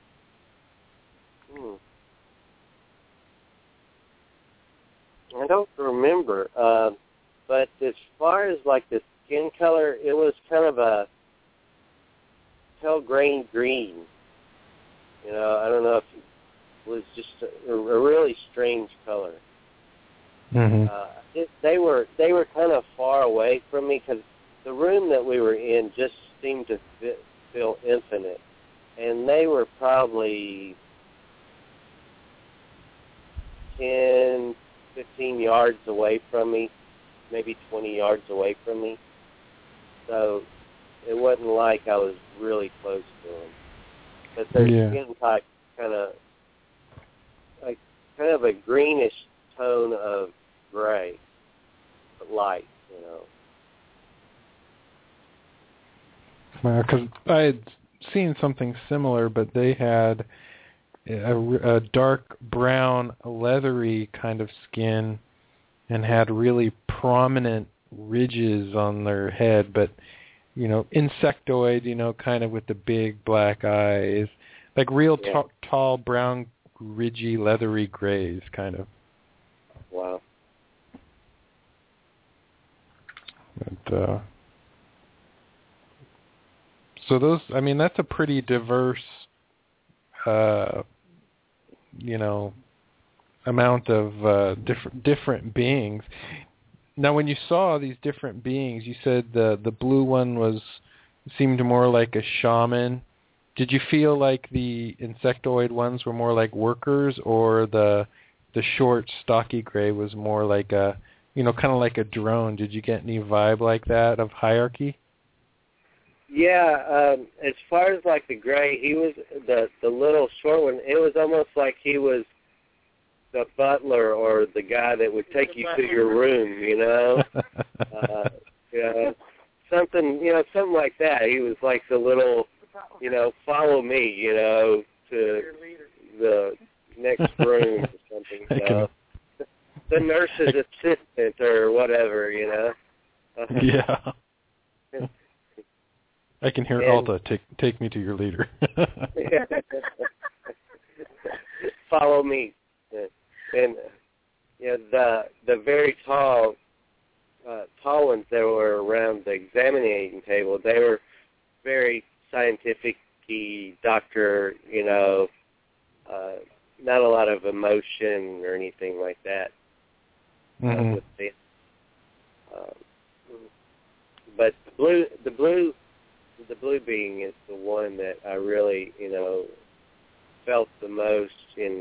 S4: I don't remember, but as far as like the skin color, it was kind of a pale grain green. I don't know if it was just a really strange color.
S2: Mm-hmm.
S4: They were kind of far away from me because the room that we were in just seemed to feel infinite, and they were probably 10, 15 yards away from me, maybe 20 yards away from me. So it wasn't like I was really close to them. But their skin type kind of a greenish tone of gray, but light,
S2: Because I had seen something similar, but they had a dark brown, leathery kind of skin and had really prominent ridges on their head, but, insectoid, kind of with the big black eyes, like real tall, brown, ridgy, leathery grays, kind of.
S4: Wow.
S2: And, so those, that's a pretty diverse, amount of different beings. Now, when you saw these different beings, you said the blue one seemed more like a shaman. Did you feel like the insectoid ones were more like workers, or the short, stocky gray was more like a, kind of like a drone? Did you get any vibe like that of hierarchy?
S4: Yeah, as far as like the gray, he was the little short one. It was almost like he was the butler or the guy that would take you to your room, something like that. He was like the little, follow me, to the next room or something. The nurse's assistant or whatever,
S2: Yeah. I can hear Alta, take me to your leader.
S4: Follow me. And the very tall ones that were around the examining table, they were very scientific-y, doctor, not a lot of emotion or anything like that.
S2: Mm-hmm.
S4: But the blue being is the one that I really, felt the most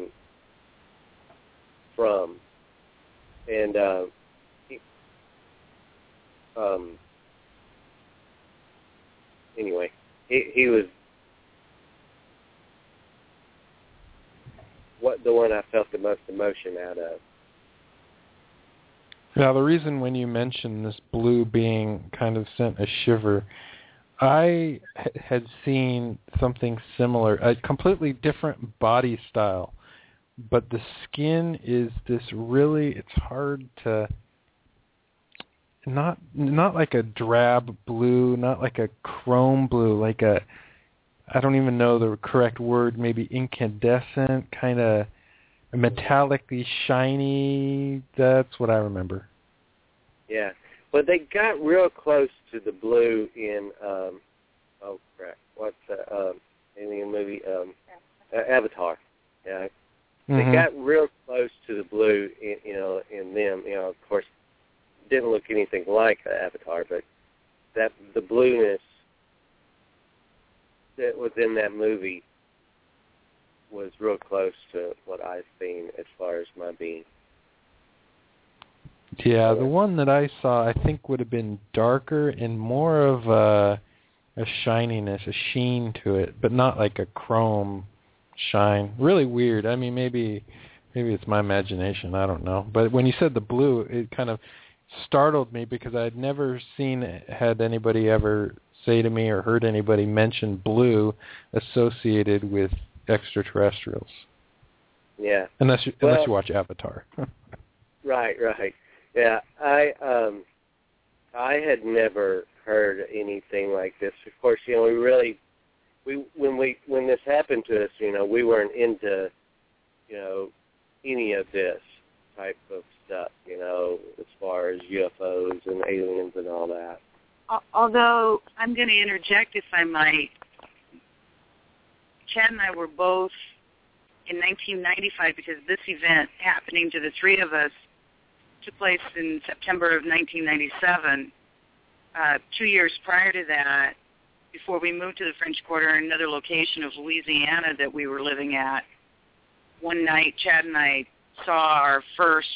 S4: from. And anyway, he was the one I felt the most emotion out of.
S2: Now, the reason when you mentioned this blue being kind of sent a shiver, I had seen something similar, a completely different body style, but the skin is this really, it's hard to, not like a drab blue, not like a chrome blue, like a, I don't even know the correct word, maybe incandescent, kind of metallically shiny. That's what I remember.
S4: Yeah. But they got real close to the blue in, oh crap, what's the alien movie? Avatar. Yeah. They got real close to the blue, in them. Of course, didn't look anything like Avatar, but the blueness that was in that movie was real close to what I've seen as far as my being.
S2: Yeah, the one that I saw, I think, would have been darker and more of a shininess, a sheen to it, but not like a chrome shine. Really weird. I mean, maybe it's my imagination. I don't know. But when you said the blue, it kind of startled me because I had never had anybody ever say to me or heard anybody mention blue associated with extraterrestrials.
S4: Yeah.
S2: Unless you watch Avatar.
S4: Right. Yeah, I had never heard anything like this. Of course, when this happened to us, we weren't into, any of this type of stuff, as far as UFOs and aliens and all that.
S5: Although I'm going to interject, if I might. Chad and I were both in 1995 because this event happening to the three of us took place in September of 1997. 2 years prior to that, before we moved to the French Quarter, another location of Louisiana that we were living at, one night Chad and I saw our first,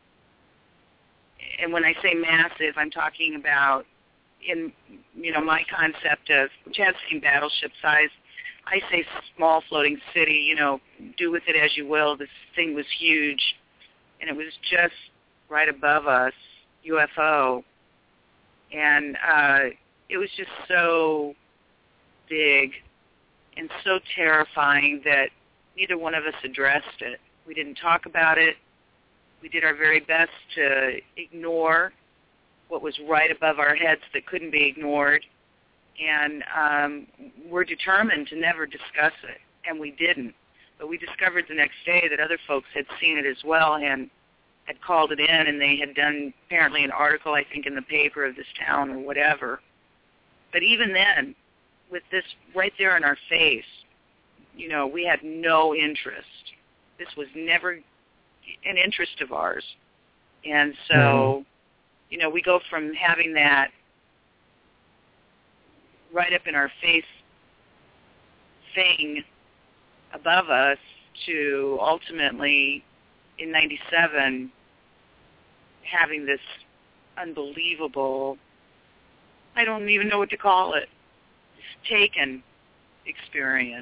S5: and when I say massive, I'm talking about in, my concept of Chad's saying battleship size. I say small floating city, do with it as you will. This thing was huge, and it was just right above us, UFO, and it was just so big and so terrifying that neither one of us addressed it. We didn't talk about it. We did our very best to ignore what was right above our heads that couldn't be ignored, and we're determined to never discuss it, and we didn't. But we discovered the next day that other folks had seen it as well and had called it in, and they had done apparently an article, I think, in the paper of this town or whatever. But even then, with this right there in our face, we had no interest. This was never an interest of ours. And so, we go from having that right up in our face thing above us to ultimately, in 97, having this unbelievable, I don't even know what to call it, taken experience.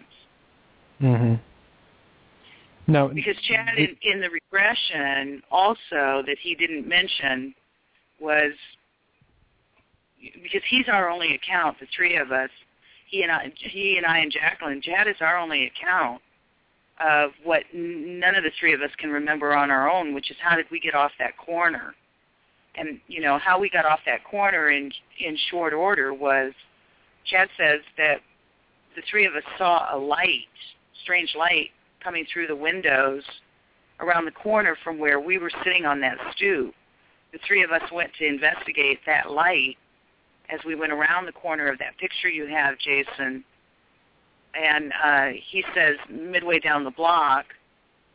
S2: No,
S5: because Chad, in the regression also that he didn't mention was, because he's our only account, the three of us, he and I and Jacqueline, Chad is our only account of what none of the three of us can remember on our own, which is how did we get off that corner. And, how we got off that corner in short order was, Chad says that the three of us saw a light, strange light, coming through the windows around the corner from where we were sitting on that stoop. The three of us went to investigate that light as we went around the corner of that picture you have, Jason. And he says midway down the block,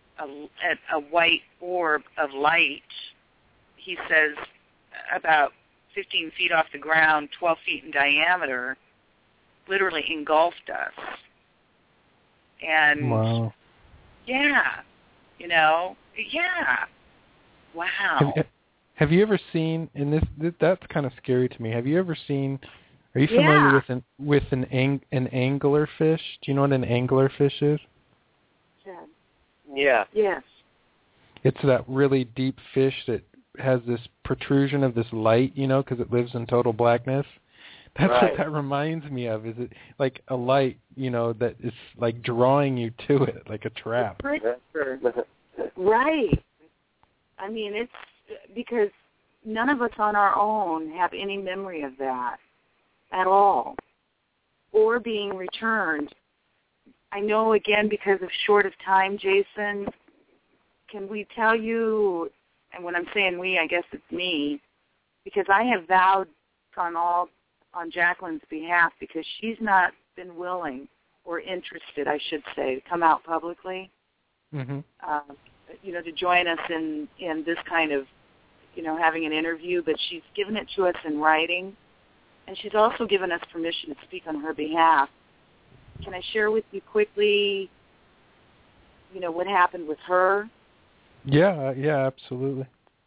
S5: a white orb of light, he says about 15 feet off the ground, 12 feet in diameter, literally engulfed us. And
S2: wow.
S5: yeah, wow.
S2: Have you ever seen, and that's kind of scary to me. Have you ever seen, are you familiar with an anglerfish? Do you know what an anglerfish is?
S4: Yeah.
S5: Yes.
S2: It's that really deep fish that has this protrusion of this light, because it lives in total blackness. That's
S4: right.
S2: what that reminds me of. Is it like a light, that is like drawing you to it, like a trap?
S5: Right. I mean, it's because none of us on our own have any memory of that at all, or being returned. I know, again, because of short of time, Jason, can we tell you, and when I'm saying we, I guess it's me, because I have vowed on Jacqueline's behalf, because she's not been willing or interested, I should say, to come out publicly, to join us in this kind of, having an interview, but she's given it to us in writing, and she's also given us permission to speak on her behalf. Can I share with you quickly, what happened with her?
S2: Yeah, absolutely.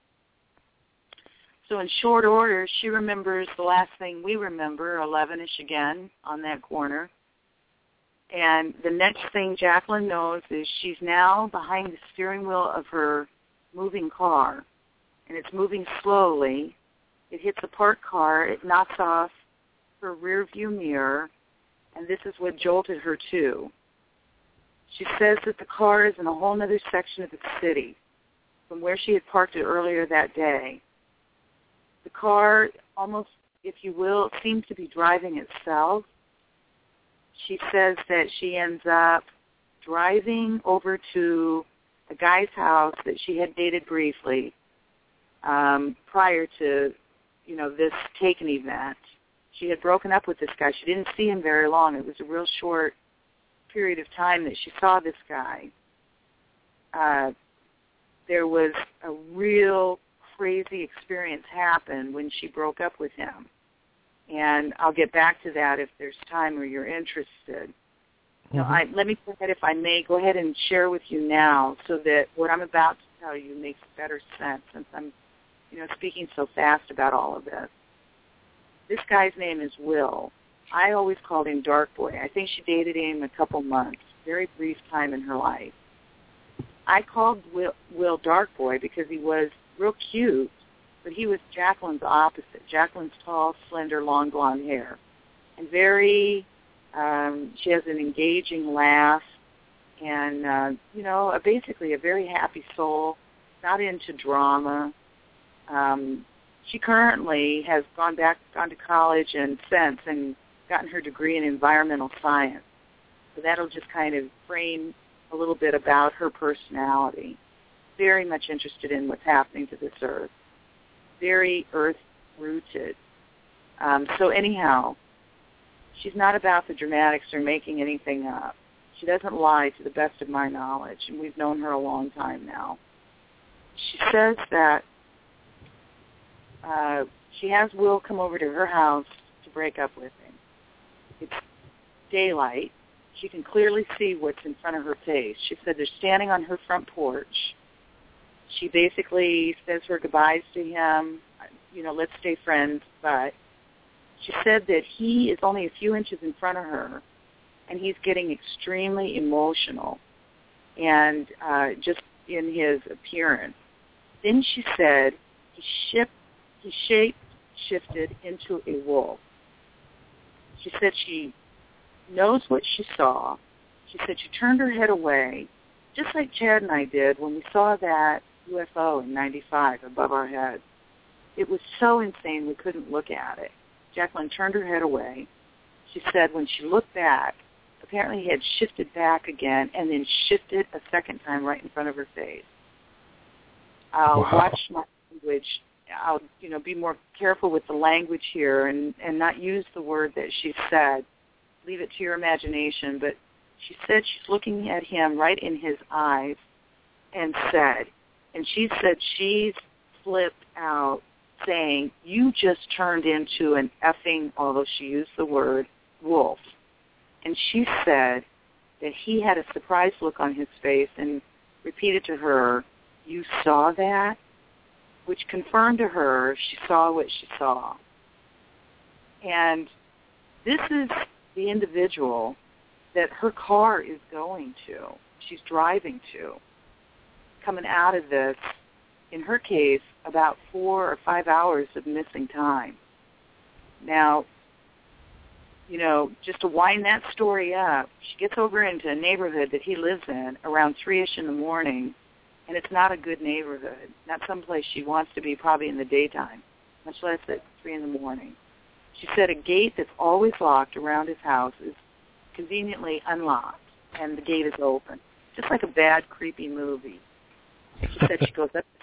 S5: So in short order, she remembers the last thing we remember, 11-ish again, on that corner. And the next thing Jacqueline knows is she's now behind the steering wheel of her moving car, and it's moving slowly. It hits a parked car. It knocks off her rear view mirror, and this is what jolted her too. She says that the car is in a whole other section of the city from where she had parked it earlier that day. The car almost, if you will, seems to be driving itself. She says that she ends up driving over to a guy's house that she had dated briefly prior to, this Taken event. She had broken up with this guy. She didn't see him very long. It was a real short period of time that she saw this guy. There was a real crazy experience happen when she broke up with him. And I'll get back to that if there's time or you're interested. Let me go ahead, if I may, go ahead and share with you now so that what I'm about to tell you makes better sense since I'm, speaking so fast about all of this. This guy's name is Will. I always called him Dark Boy. I think she dated him a couple months, very brief time in her life. I called Will Dark Boy because he was real cute, but he was Jacqueline's opposite. Jacqueline's tall, slender, long blonde hair. And very, she has an engaging laugh and, basically a very happy soul, not into drama. She currently has gone to college and gotten her degree in environmental science. So that'll just kind of frame a little bit about her personality. Very much interested in what's happening to this earth. Very earth-rooted. So anyhow, she's not about the dramatics or making anything up. She doesn't lie, to the best of my knowledge, and we've known her a long time now. She says that she has Will come over to her house to break up with him. It's daylight. She can clearly see what's in front of her face. She said they're standing on her front porch. She basically says her goodbyes to him, let's stay friends, but she said that he is only a few inches in front of her, and he's getting extremely emotional, and just in his appearance. Then she said he shape-shifted into a wolf. She said she knows what she saw. She said she turned her head away, just like Chad and I did when we saw that UFO in '95 above our heads. It was so insane we couldn't look at it. Jacqueline turned her head away. She said when she looked back, apparently he had shifted back again and then shifted a second time right in front of her face. I'll watch my language. I'll, be more careful with the language here and not use the word that she said. Leave it to your imagination. But she said she's looking at him right in his eyes and she said she's flipped out saying, you just turned into an effing, although she used the word, wolf. And she said that he had a surprised look on his face and repeated to her, you saw that? Which confirmed to her she saw what she saw. And this is the individual that her car is going to, she's driving to, coming out of this, in her case, about 4 or 5 hours of missing time. Now, you know, just to wind that story up, she gets over into a neighborhood that he lives in around 3-ish in the morning, and it's not a good neighborhood, not someplace she wants to be probably in the daytime, much less at 3 in the morning. She said a gate that's always locked around his house is conveniently unlocked, and the gate is open, just like a bad, creepy movie. She said she goes up,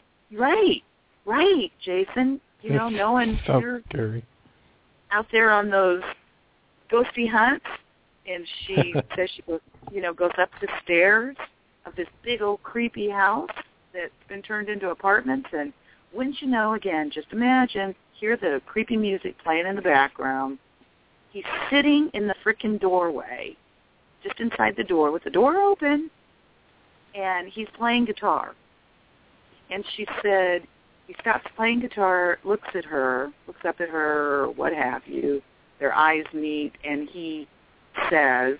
S5: right, Jason, you know, knowing you're
S2: scary
S5: out there on those ghosty hunts, and she says she goes, goes up the stairs of this big old creepy house that's been turned into apartments, and wouldn't you know, again, just imagine, hear the creepy music playing in the background. He's sitting in the frickin' doorway, just inside the door with the door open, and he's playing guitar. And she said he stops playing guitar, looks up at her, or what have you. Their eyes meet, and he says,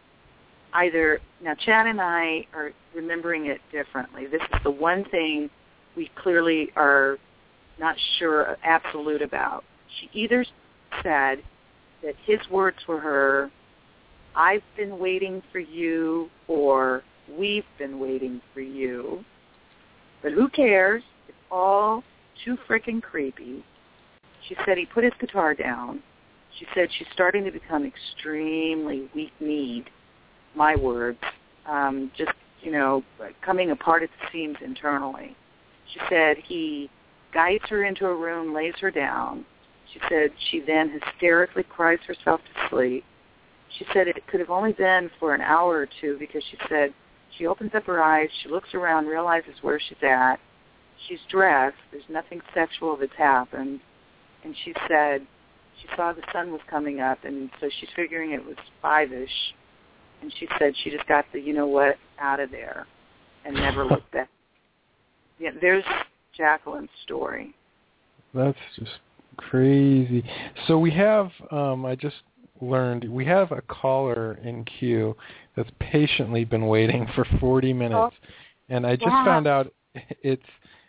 S5: now Chad and I are remembering it differently. This is the one thing we clearly are not sure, absolute about. She either said that his words were her, I've been waiting for you, or we've been waiting for you. But who cares? It's all too frickin' creepy. She said he put his guitar down. She said she's starting to become extremely weak-kneed, my words, just, coming apart at the seams internally. She said he guides her into a room, lays her down. She said she then hysterically cries herself to sleep. She said it could have only been for an hour or two because she said she opens up her eyes, she looks around, realizes where she's at. She's dressed. There's nothing sexual that's happened. And she said she saw the sun was coming up, and so she's figuring it was 5-ish. And she said she just got the you-know-what out of there and never looked back. Yeah, there's Jacqueline's story.
S2: That's just crazy. So we have, I just learned, we have a caller in queue that's patiently been waiting for 40 minutes. And I just found out it's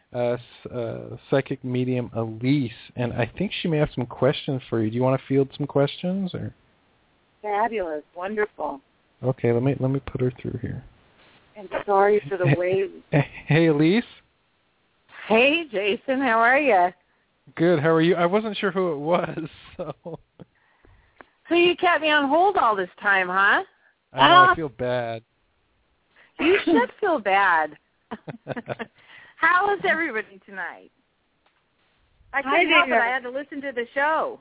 S2: psychic medium Elise, and I think she may have some questions for you. Do you want to field some questions? Or?
S5: Fabulous. Wonderful.
S2: Okay, let me put her through here.
S5: And sorry for the wait.
S2: Hey, Elise.
S6: Hey, Jason. How are you?
S2: Good. How are you? I wasn't sure who it was, so.
S6: So you kept me on hold all this time, huh?
S2: I know. I feel bad.
S6: You should feel bad. How is everybody tonight? I couldn't help it. I had to listen to the show.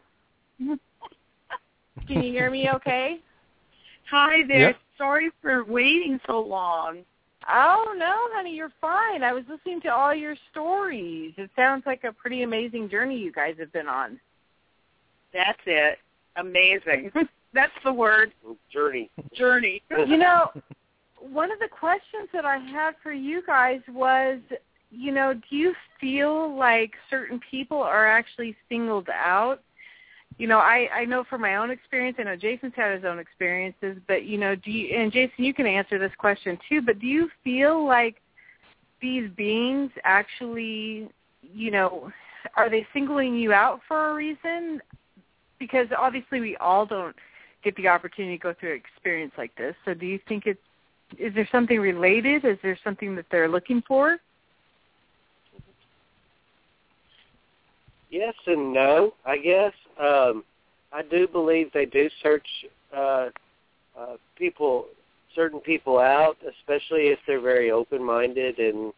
S6: Can you hear me okay?
S5: Hi there.
S2: Yep.
S5: Sorry for waiting so long.
S6: Oh, no, honey, you're fine. I was listening to all your stories. It sounds like a pretty amazing journey you guys have been on.
S5: That's it. Amazing. That's the word.
S4: Journey.
S6: One of the questions that I had for you guys was, do you feel like certain people are actually singled out? I know from my own experience, I know Jason's had his own experiences, but, do you, and Jason, you can answer this question too, but do you feel like these beings actually, are they singling you out for a reason? Because obviously we all don't get the opportunity to go through an experience like this. So do you think is there something related? Is there something that they're looking for?
S4: Yes and no, I guess. I do believe they do search certain people out, especially if they're very open-minded and,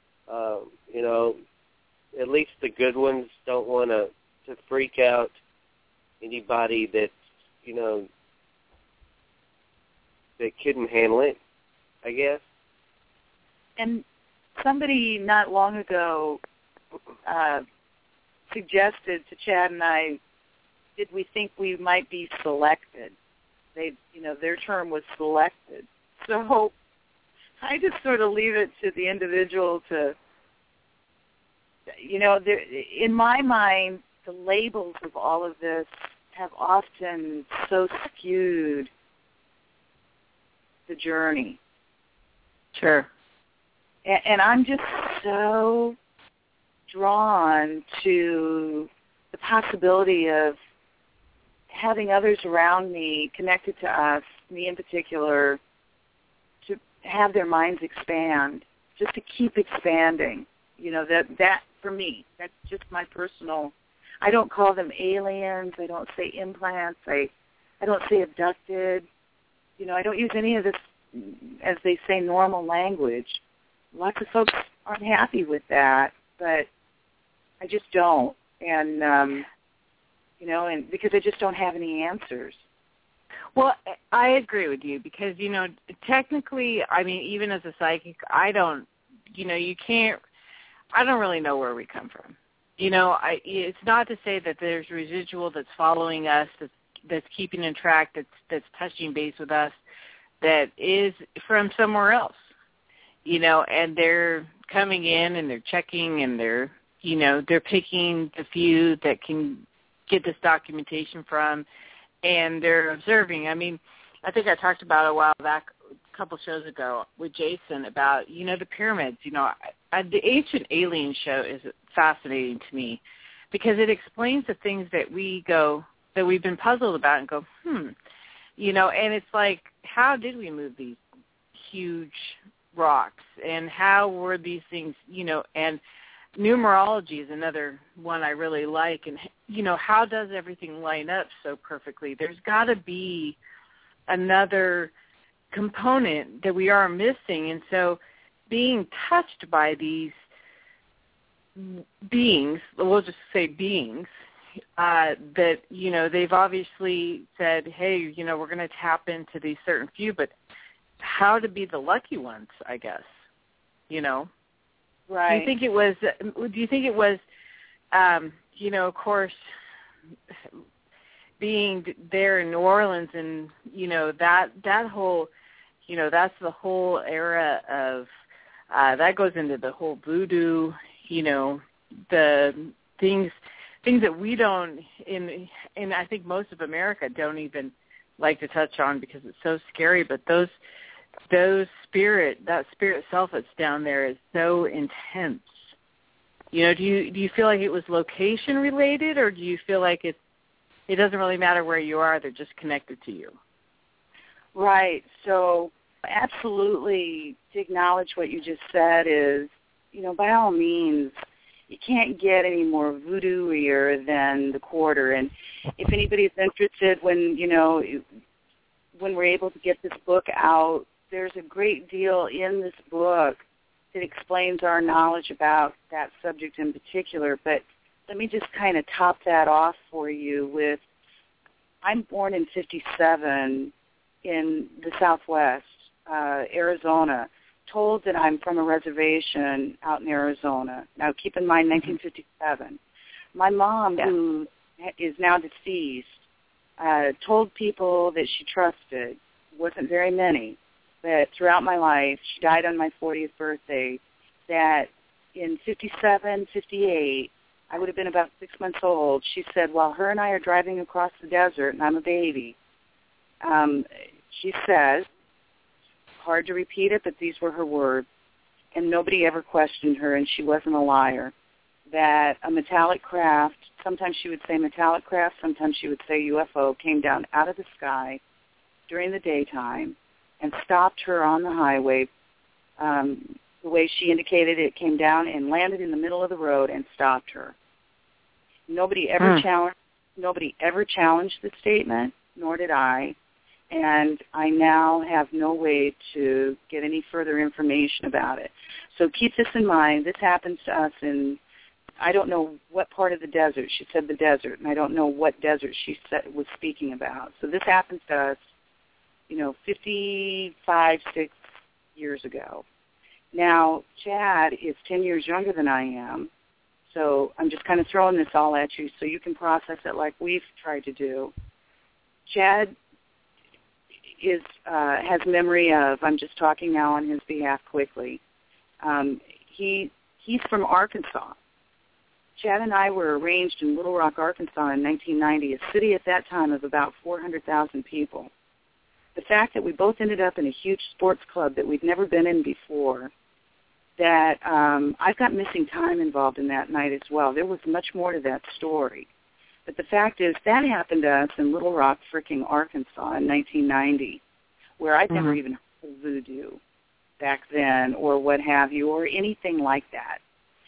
S4: at least the good ones don't want to freak out anybody that, that couldn't handle it, I guess.
S5: And somebody not long ago suggested to Chad and I, did we think we might be selected? Their term was selected. So I just sort of leave it to the individual to, in my mind, the labels of all of this have often so skewed the journey.
S6: Sure.
S5: And I'm just so drawn to the possibility of having others around me connected to us, me in particular, to have their minds expand, just to keep expanding. That for me, that's just my personal. I don't call them aliens. I don't say implants. I don't say abducted. I don't use any of this, as they say, normal language. Lots of folks aren't happy with that, but I just don't. And, and because I just don't have any answers.
S6: Well, I agree with you because, technically, I mean, even as a psychic, I don't really know where we come from. It's not to say that there's residual that's following us, that's keeping in track, that's touching base with us, that is from somewhere else, and they're coming in and they're checking and they're picking the few that can get this documentation from, and they're observing. I mean, I think I talked about it a while back, a couple shows ago with Jason about, the pyramids. The Ancient Alien show is fascinating to me because it explains the things that we've been puzzled about and go, and it's like, how did we move these huge rocks and how were these things, and numerology is another one I really like, and, how does everything line up so perfectly? There's got to be another component that we are missing, and so being touched by these beings, we'll just say beings, that, they've obviously said, hey, we're going to tap into these certain few, but how to be the lucky ones, I guess,
S5: Right.
S6: Do you think it was, of course, being there in New Orleans and, that whole, that's the whole era of, that goes into the whole voodoo, the things that we don't, and I think most of America don't even like to touch on because it's so scary, but that spirit self that's down there is so intense. Do you feel like it was location related, or do you feel like it doesn't really matter where you are, they're just connected to you?
S5: Right. So absolutely, to acknowledge what you just said is, by all means, you can't get any more voodoo-ier than the Quarter. And if anybody's interested, when we're able to get this book out, there's a great deal in this book that explains our knowledge about that subject in particular. But let me just kind of top that off for you with, I'm born in 1957 in the Southwest, Arizona, told that I'm from a reservation out in Arizona. Now, keep in mind, 1957. My mom, who is now deceased, told people that she trusted, wasn't very many, but throughout my life, she died on my 40th birthday, that in 57, 58, I would have been about 6 months old. She said, while her and I are driving across the desert, and I'm a baby, she says, hard to repeat it, but these were her words, and nobody ever questioned her, and she wasn't a liar, that a metallic craft, sometimes she would say metallic craft, sometimes she would say UFO, came down out of the sky during the daytime and stopped her on the highway. The way she indicated, it came down and landed in the middle of the road and stopped her. Nobody ever challenged the statement, nor did I. And I now have no way to get any further information about it. So keep this in mind. This happens to us in, I don't know what part of the desert. She said the desert, and I don't know what desert she was speaking about. So this happens to us, 55, 6 years ago. Now, Chad is 10 years younger than I am, So I'm just kind of throwing this all at you so you can process it like we've tried to do. Chad has memory of, I'm just talking now on his behalf quickly, he's from Arkansas. Chad and I were arranged in Little Rock, Arkansas in 1990, a city at that time of about 400,000 people. The fact that we both ended up in a huge sports club that we'd never been in before, that I've got missing time involved in that night as well. There was much more to that story. But the fact is, that happened to us in Little Rock, freaking Arkansas in 1990, where I'd never even heard of voodoo back then or what have you, or anything like that.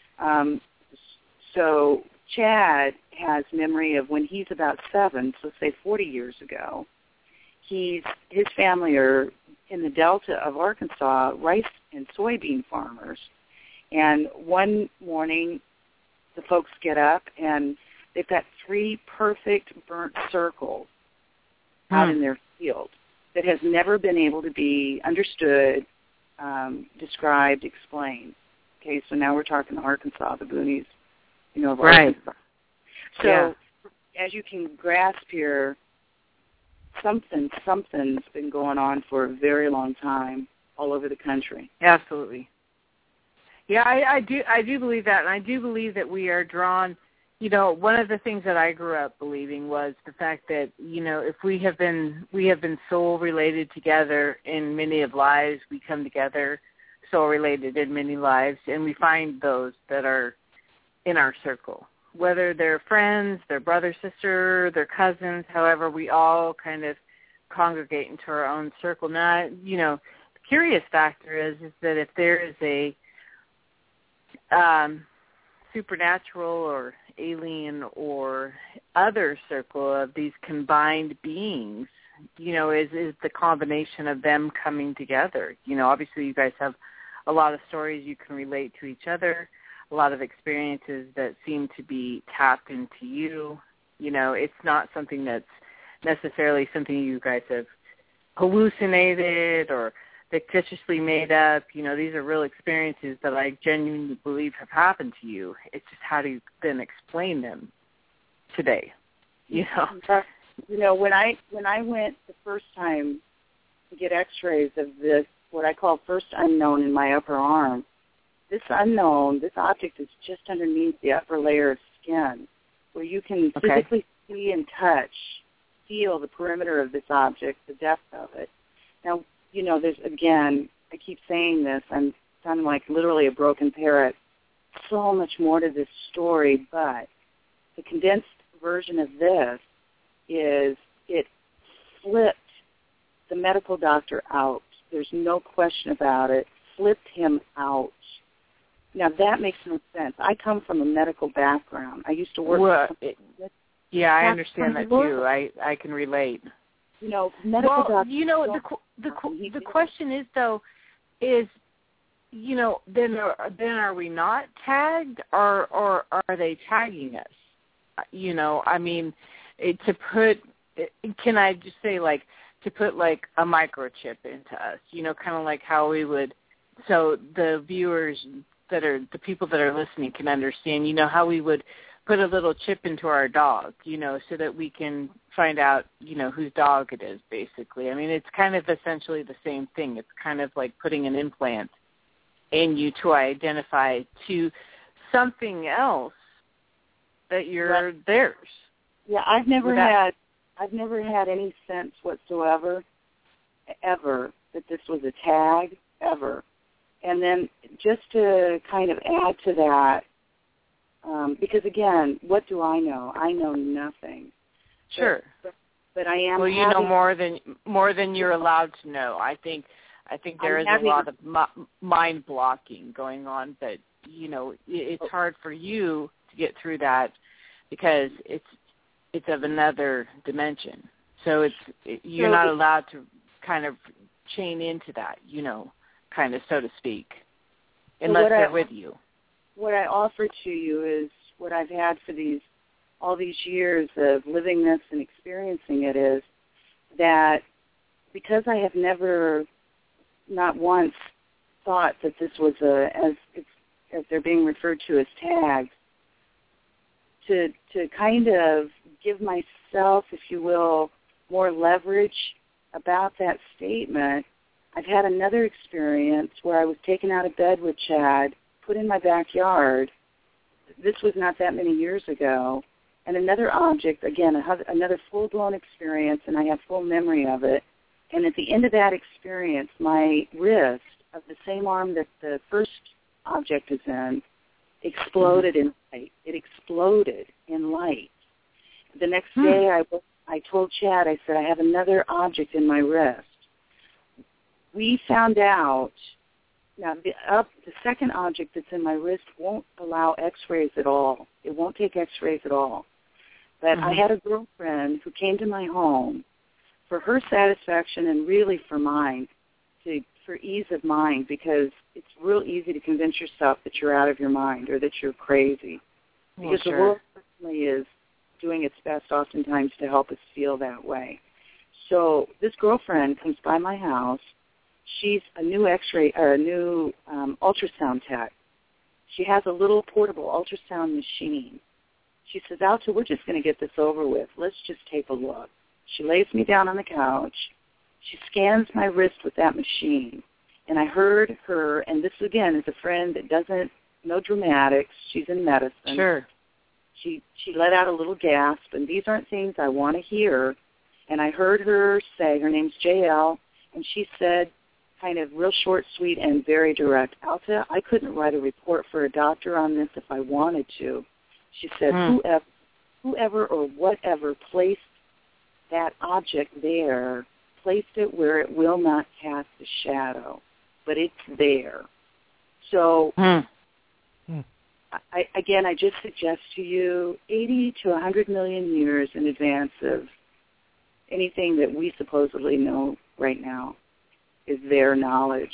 S5: So Chad has memory of when he's about 7, so say 40 years ago, his family are in the delta of Arkansas, rice and soybean farmers. And one morning, the folks get up, and they've got 3 perfect burnt circles out in their field that has never been able to be understood, described, explained. Okay, so now we're talking Arkansas, the boonies, of Arkansas. So as you can grasp here, something's been going on for a very long time all over the country.
S6: Absolutely. Yeah, I do believe that, and I do believe that we are drawn. One of the things that I grew up believing was the fact that, if we have been soul related together in many of lives, we come together soul related in many lives, and we find those that are in our circle, whether they're friends, their brother, sister, their cousins, however, we all kind of congregate into our own circle. Now, the curious factor is that if there is a supernatural or alien or other circle of these combined beings, is the combination of them coming together. Obviously you guys have a lot of stories you can relate to each other, a lot of experiences that seem to be tapped into you. It's not something that's necessarily something you guys have hallucinated or fictitiously made up. These are real experiences that I genuinely believe have happened to you. It's just how do you then explain them today?
S5: When I went the first time to get x-rays of this, what I call first unknown in my upper arm, this object is just underneath the upper layer of skin, where you can physically see and touch, feel the perimeter of this object, the depth of it. Now, there's, again, I keep saying this, I'm sounding like literally a broken parrot, so much more to this story, but the condensed version of this is it flipped the medical doctor out. There's no question about it. Flipped him out. Now, that makes no sense. I come from a medical background. I used to work
S6: Yeah, I understand that, too. I can relate.
S5: Medical doctors...
S6: the question is, though, then are we not tagged, or are they tagging us? Can I just say, to put, a microchip into us, kind of like how we would, so the viewers the people that are listening can understand, how we would put a little chip into our dog, so that we can find out, whose dog it is, basically. It's kind of essentially the same thing. It's kind of like putting an implant in you to identify to something else that you're theirs.
S5: Yeah, I've never had any sense whatsoever, ever, that this was a tag, ever. And then just to kind of add to that, because again, what do I know? I know nothing.
S6: Sure.
S5: But I am.
S6: Well, you know more than you're allowed to know. I think there is a lot of mind blocking going on, but it's hard for you to get through that because it's of another dimension. So you're not allowed to kind of chain into that, kind of, so to speak, unless they're with you.
S5: What I offer to you is what I've had for all these years of living this and experiencing it, is that because I have never, not once, thought that this was as they're being referred to as tags, to kind of give myself, if you will, more leverage about that statement, I've had another experience where I was taken out of bed with Chad, put in my backyard. This was not that many years ago. And another object, again, another full-blown experience, and I have full memory of it. And at the end of that experience, my wrist of the same arm that the first object is in exploded in light. It exploded in light. The next day, I told Chad, I said, I have another object in my wrist. We found out, now the second object that's in my wrist won't allow x-rays at all. It won't take x-rays at all. But I had a girlfriend who came to my home for her satisfaction and really for mine, for ease of mind, because it's real easy to convince yourself that you're out of your mind or that you're crazy. Because the world certainly is doing its best oftentimes to help us feel that way. So this girlfriend comes by my house. She's a new X-ray or a new ultrasound tech. She has a little portable ultrasound machine. She says, Alta, we're just going to get this over with. Let's just take a look. She lays me down on the couch. She scans my wrist with that machine. And I heard her, and this, again, is a friend that doesn't know dramatics. She's in medicine.
S6: Sure.
S5: She let out a little gasp, and these aren't things I want to hear. And I heard her say, her name's JL, and she said, kind of real short, sweet, and very direct, Alta, I couldn't write a report for a doctor on this if I wanted to. She said, whoever or whatever placed that object there, placed it where it will not cast a shadow, but it's there. So, I just suggest to you 80 to 100 million years in advance of anything that we supposedly know right now is their knowledge.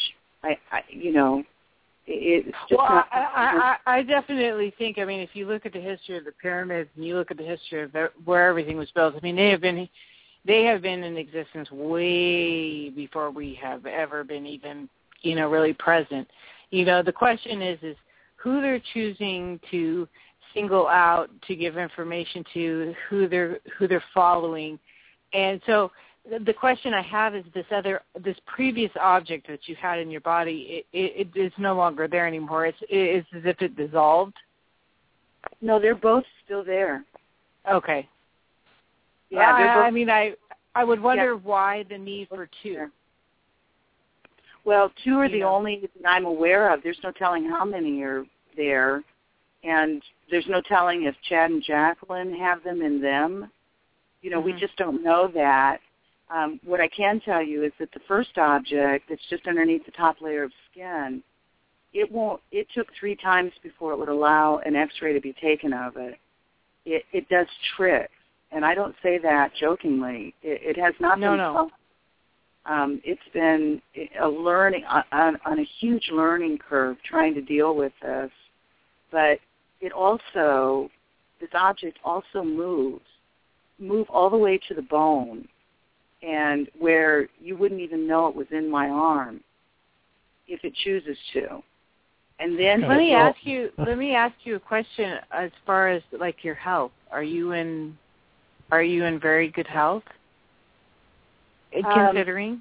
S5: It's just not.
S6: I definitely think, if you look at the history of the pyramids and you look at the history of where everything was built, they have been in existence way before we have ever been even, really present. The question is who they're choosing to single out to give information to, who they're following. And so the question I have is this previous object that you had in your body, it is no longer there anymore. It's as if it dissolved?
S5: No, they're both still there.
S6: Okay.
S5: Yeah, they're both,
S6: I would wonder why the need for two.
S5: Well, two are the only that I'm aware of. There's no telling how many are there, and there's no telling if Chad and Jacqueline have them in them. We just don't know that. What I can tell you is that the first object that's just underneath the top layer of skin, it took 3 times before it would allow an x-ray to be taken of it. It does tricks, and I don't say that jokingly. It has not been fun. It's been a learning on a huge learning curve trying to deal with this, but this object also move all the way to the bone, and where you wouldn't even know it was in my arm if it chooses to. And then
S6: let me ask you a question as far as like your health. Are you in very good health? Considering?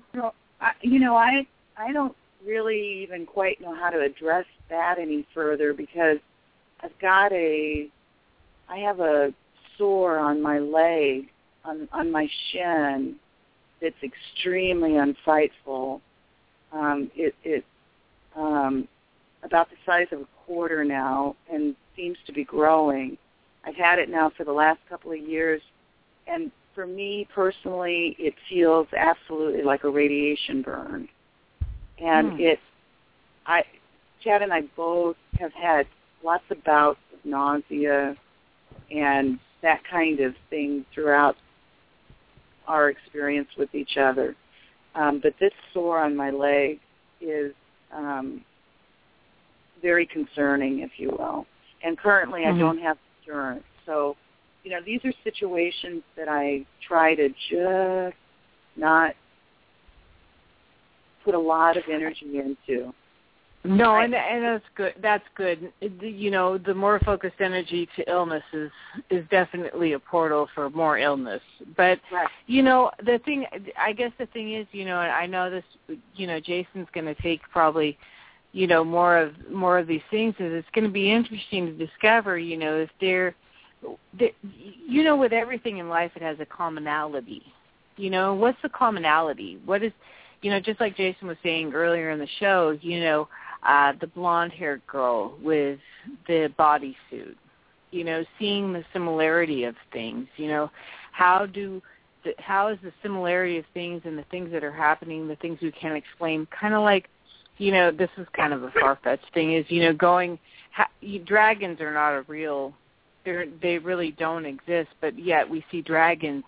S5: I don't really even quite know how to address that any further because I have a sore on my leg, on my shin, that's extremely unsightful. It's about the size of a quarter now and seems to be growing. I've had it now for the last couple of years, and for me personally, it feels absolutely like a radiation burn. And Chad and I both have had lots of bouts of nausea and that kind of thing throughout our experience with each other. But this sore on my leg is very concerning, if you will. And currently I don't have insurance. So, these are situations that I try to just not put a lot of energy into.
S6: No, and that's good. That's good. You know, the more focused energy to illness is definitely a portal for more illness. But
S5: right.
S6: You know, I guess the thing is, you know, I know this. You know, Jason's going to take probably, you know, more of these things. Is it's going to be interesting to discover. You know, if you know, with everything in life, it has a commonality. You know, what's the commonality? What is, you know, just like Jason was saying earlier in the show, you know, the blonde-haired girl with the bodysuit, you know, seeing the similarity of things, you know, how is the similarity of things and the things that are happening, the things we can't explain, kind of like, you know, this is kind of a far-fetched thing, is, you know, dragons are not a real, they really don't exist, but yet we see dragons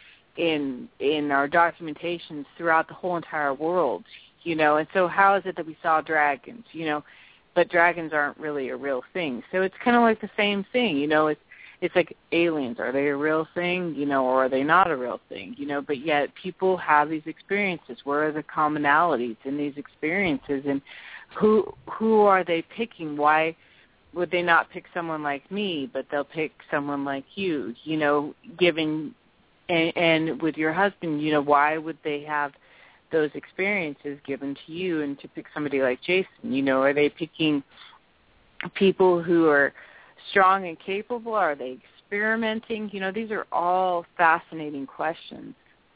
S6: in our documentations throughout the whole entire world, you know, and so how is it that we saw dragons, you know, but dragons aren't really a real thing. So it's kind of like the same thing, you know, it's like aliens. Are they a real thing, you know, or are they not a real thing, you know, but yet people have these experiences. Where are the commonalities in these experiences, and who are they picking? Why would they not pick someone like me, but they'll pick someone like you, you know, and with your husband, you know, why would they have those experiences given to you and to pick somebody like Jason? You know, are they picking people who are strong and capable? Are they experimenting? You know, these are all fascinating questions.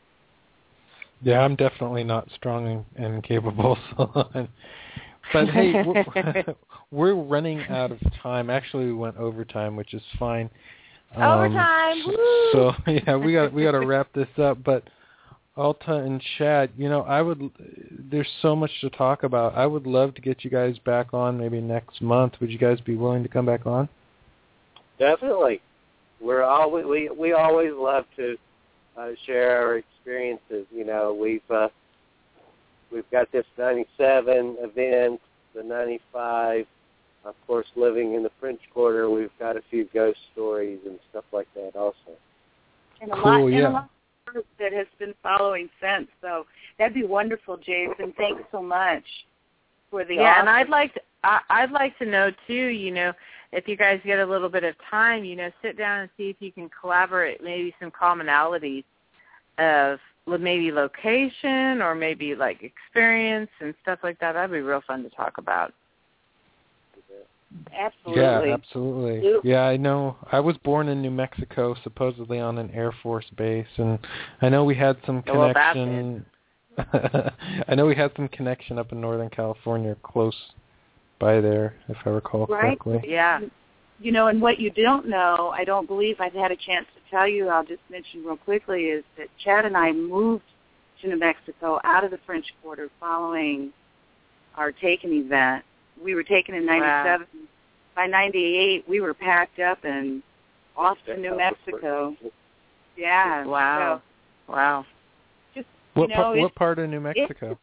S2: Yeah, I'm definitely not strong and capable. So but hey, we're running out of time. Actually, we went overtime, which is fine.
S6: Overtime. Woo!
S2: So yeah, we got to wrap this up. But Alta and Chad, you know, there's so much to talk about. I would love to get you guys back on maybe next month. Would you guys be willing to come back on?
S4: Definitely. We always love to share our experiences. You know, we've got this 97 event, the 95. Of course, living in the French Quarter, we've got a few ghost stories and stuff like that also.
S5: And a
S2: Cool,
S5: lot,
S2: yeah.
S5: and a lot that has been following since. So that'd be wonderful, Jason. Thanks so much for the
S6: Yeah,
S5: offer.
S6: and I'd like to know too, you know, if you guys get a little bit of time, you know, sit down and see if you can collaborate maybe some commonalities of maybe location or maybe like experience and stuff like that. That'd be real fun to talk about.
S5: Absolutely.
S2: Yeah, absolutely. Yeah, I know. I was born in New Mexico, supposedly on an Air Force base, and I know we had some connection. I know we had some connection up in Northern California, close by there, if I recall correctly.
S6: Yeah.
S5: You know, and what you don't know, I don't believe I've had a chance to tell you, I'll just mention real quickly, is that Chad and I moved to New Mexico out of the French Quarter following our Taken event. We were taken in 97. Wow. By 98, we were packed up and off to New Mexico. Yeah.
S6: Wow.
S5: So,
S6: wow.
S5: Just,
S2: what part of New Mexico?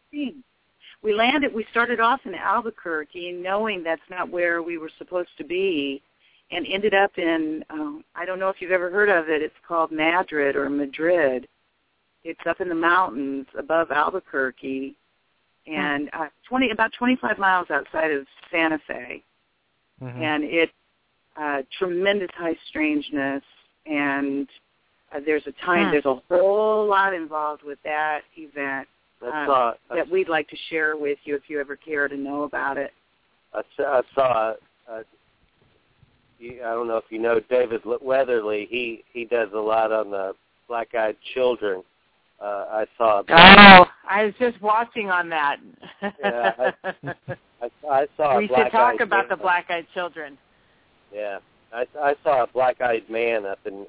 S5: We started off in Albuquerque, knowing that's not where we were supposed to be, and ended up in, I don't know if you've ever heard of it, it's called Madrid or Madrid. It's up in the mountains above Albuquerque, and about 25 miles outside of Santa Fe. Mm-hmm. And it's tremendous high strangeness, and there's a whole lot involved with that event that we'd like to share with you if you ever care to know about it.
S4: I saw I don't know if you know David Weatherly. He does a lot on the black-eyed children. I saw.
S6: I was just watching on that.
S4: Yeah, I saw.
S6: We should talk about the black-eyed children.
S4: Yeah, I saw a black-eyed man up in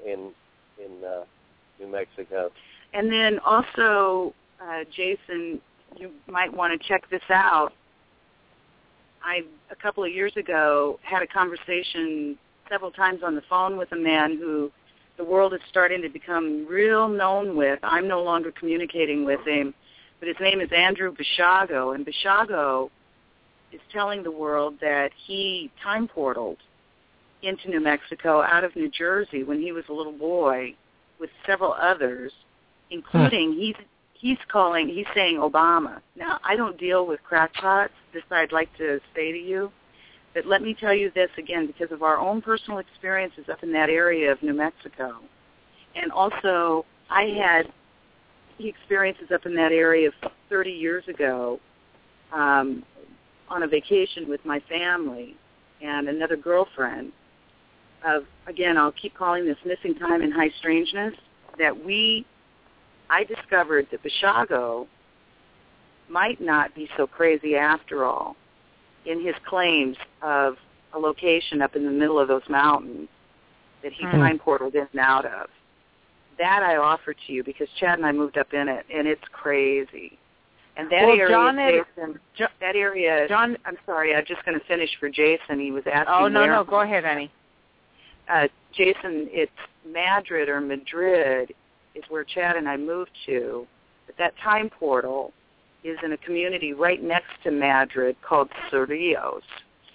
S4: New Mexico.
S5: And then also, Jason, you might want to check this out. A couple of years ago, had a conversation several times on the phone with a man who the world is starting to become real known with. I'm no longer communicating with him, but his name is Andrew Bishago, and Bishago is telling the world that he time portaled into New Mexico out of New Jersey when he was a little boy with several others, including he's saying Obama. Now, I don't deal with crackpots. This I'd like to say to you. But let me tell you this again, because of our own personal experiences up in that area of New Mexico. And also, I had experiences up in that area 30 years ago on a vacation with my family and another girlfriend of, again, I'll keep calling this missing time and high strangeness, that I discovered that Bashago might not be so crazy after all in his claims of a location up in the middle of those mountains that he time portaled in and out of. That I offer to you because Chad and I moved up in it, and it's crazy. And that area, John, I'm sorry, I'm just going to finish for Jason. He was asking.
S6: Oh, no, go ahead, honey.
S5: Jason, it's Madrid or Madrid is where Chad and I moved to. But that time portal is in a community right next to Madrid called Cerrillos.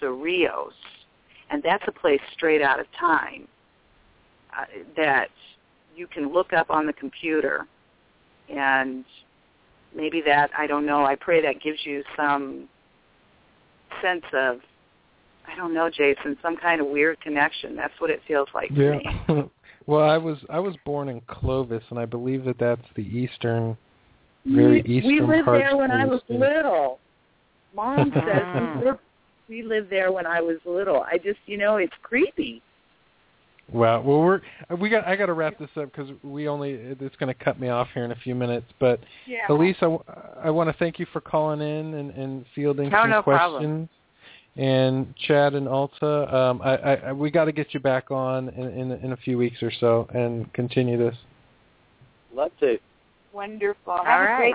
S5: And that's a place straight out of time that you can look up on the computer. And maybe that, I don't know, I pray that gives you some sense of, I don't know, Jason, some kind of weird connection. That's what it feels like to me.
S2: Well, I was born in Clovis, and I believe that's the very eastern
S5: We lived
S2: part
S5: there when I was
S2: state.
S5: Little. Mom says we lived there when I was little. I just, it's creepy.
S2: Wow. Well, I got to wrap this up because it's going to cut me off here in a few minutes. But Elise, I want to thank you for calling in and fielding some questions. Problem. And Chad and Alta, we got to get you back on in a few weeks or so and continue this.
S4: Love to.
S5: Wonderful.
S6: All right.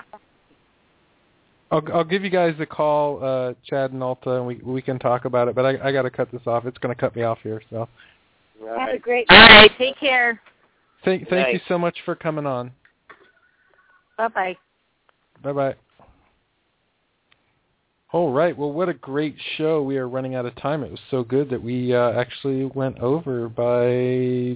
S2: I'll give you guys a call, Chad and Alta, and we can talk about it. But I got to cut this off. It's going to cut me off here. So.
S5: Have a great
S6: day. All right. Take care.
S2: Thank you so much for coming on.
S6: Bye-bye.
S2: Bye-bye. All right. Well, what a great show. We are running out of time. It was so good that we actually went over by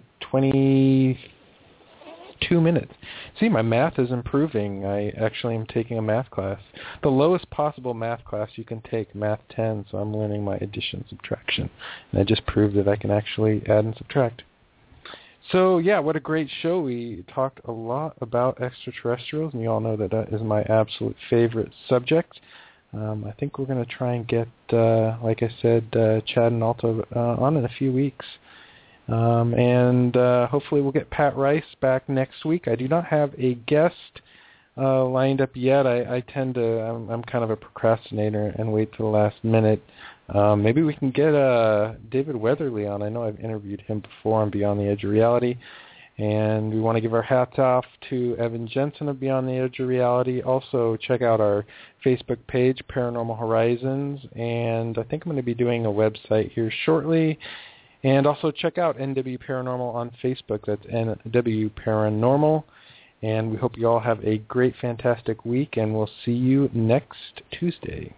S2: 22 minutes. See, my math is improving. I actually am taking a math class. The lowest possible math class you can take, Math 10, so I'm learning my addition, subtraction. And I just proved that I can actually add and subtract. So, yeah, what a great show. We talked a lot about extraterrestrials, and you all know that is my absolute favorite subject. I think we're going to try and get, like I said, Chad and Alta on in a few weeks. And hopefully we'll get Pat Rice back next week. I do not have a guest lined up yet. I tend to, I'm kind of a procrastinator and wait till the last minute. Maybe we can get David Weatherly on. I know I've interviewed him before on Beyond the Edge of Reality. And we want to give our hats off to Evan Jensen of Beyond the Edge of Reality. Also, check out our Facebook page, Paranormal Horizons. And I think I'm going to be doing a website here shortly. And also check out NW Paranormal on Facebook. That's NW Paranormal. And we hope you all have a great, fantastic week. And we'll see you next Tuesday.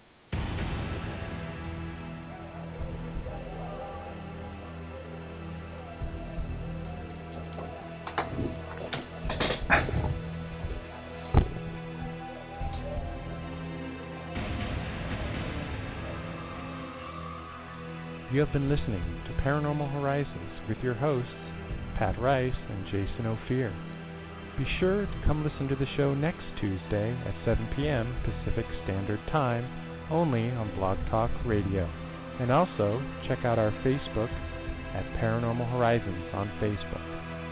S2: You have been listening to Paranormal Horizons with your hosts, Pat Rice and Jason Ophir. Be sure to come listen to the show next Tuesday at 7 p.m. Pacific Standard Time, only on Blog Talk Radio. And also, check out our Facebook at Paranormal Horizons on Facebook.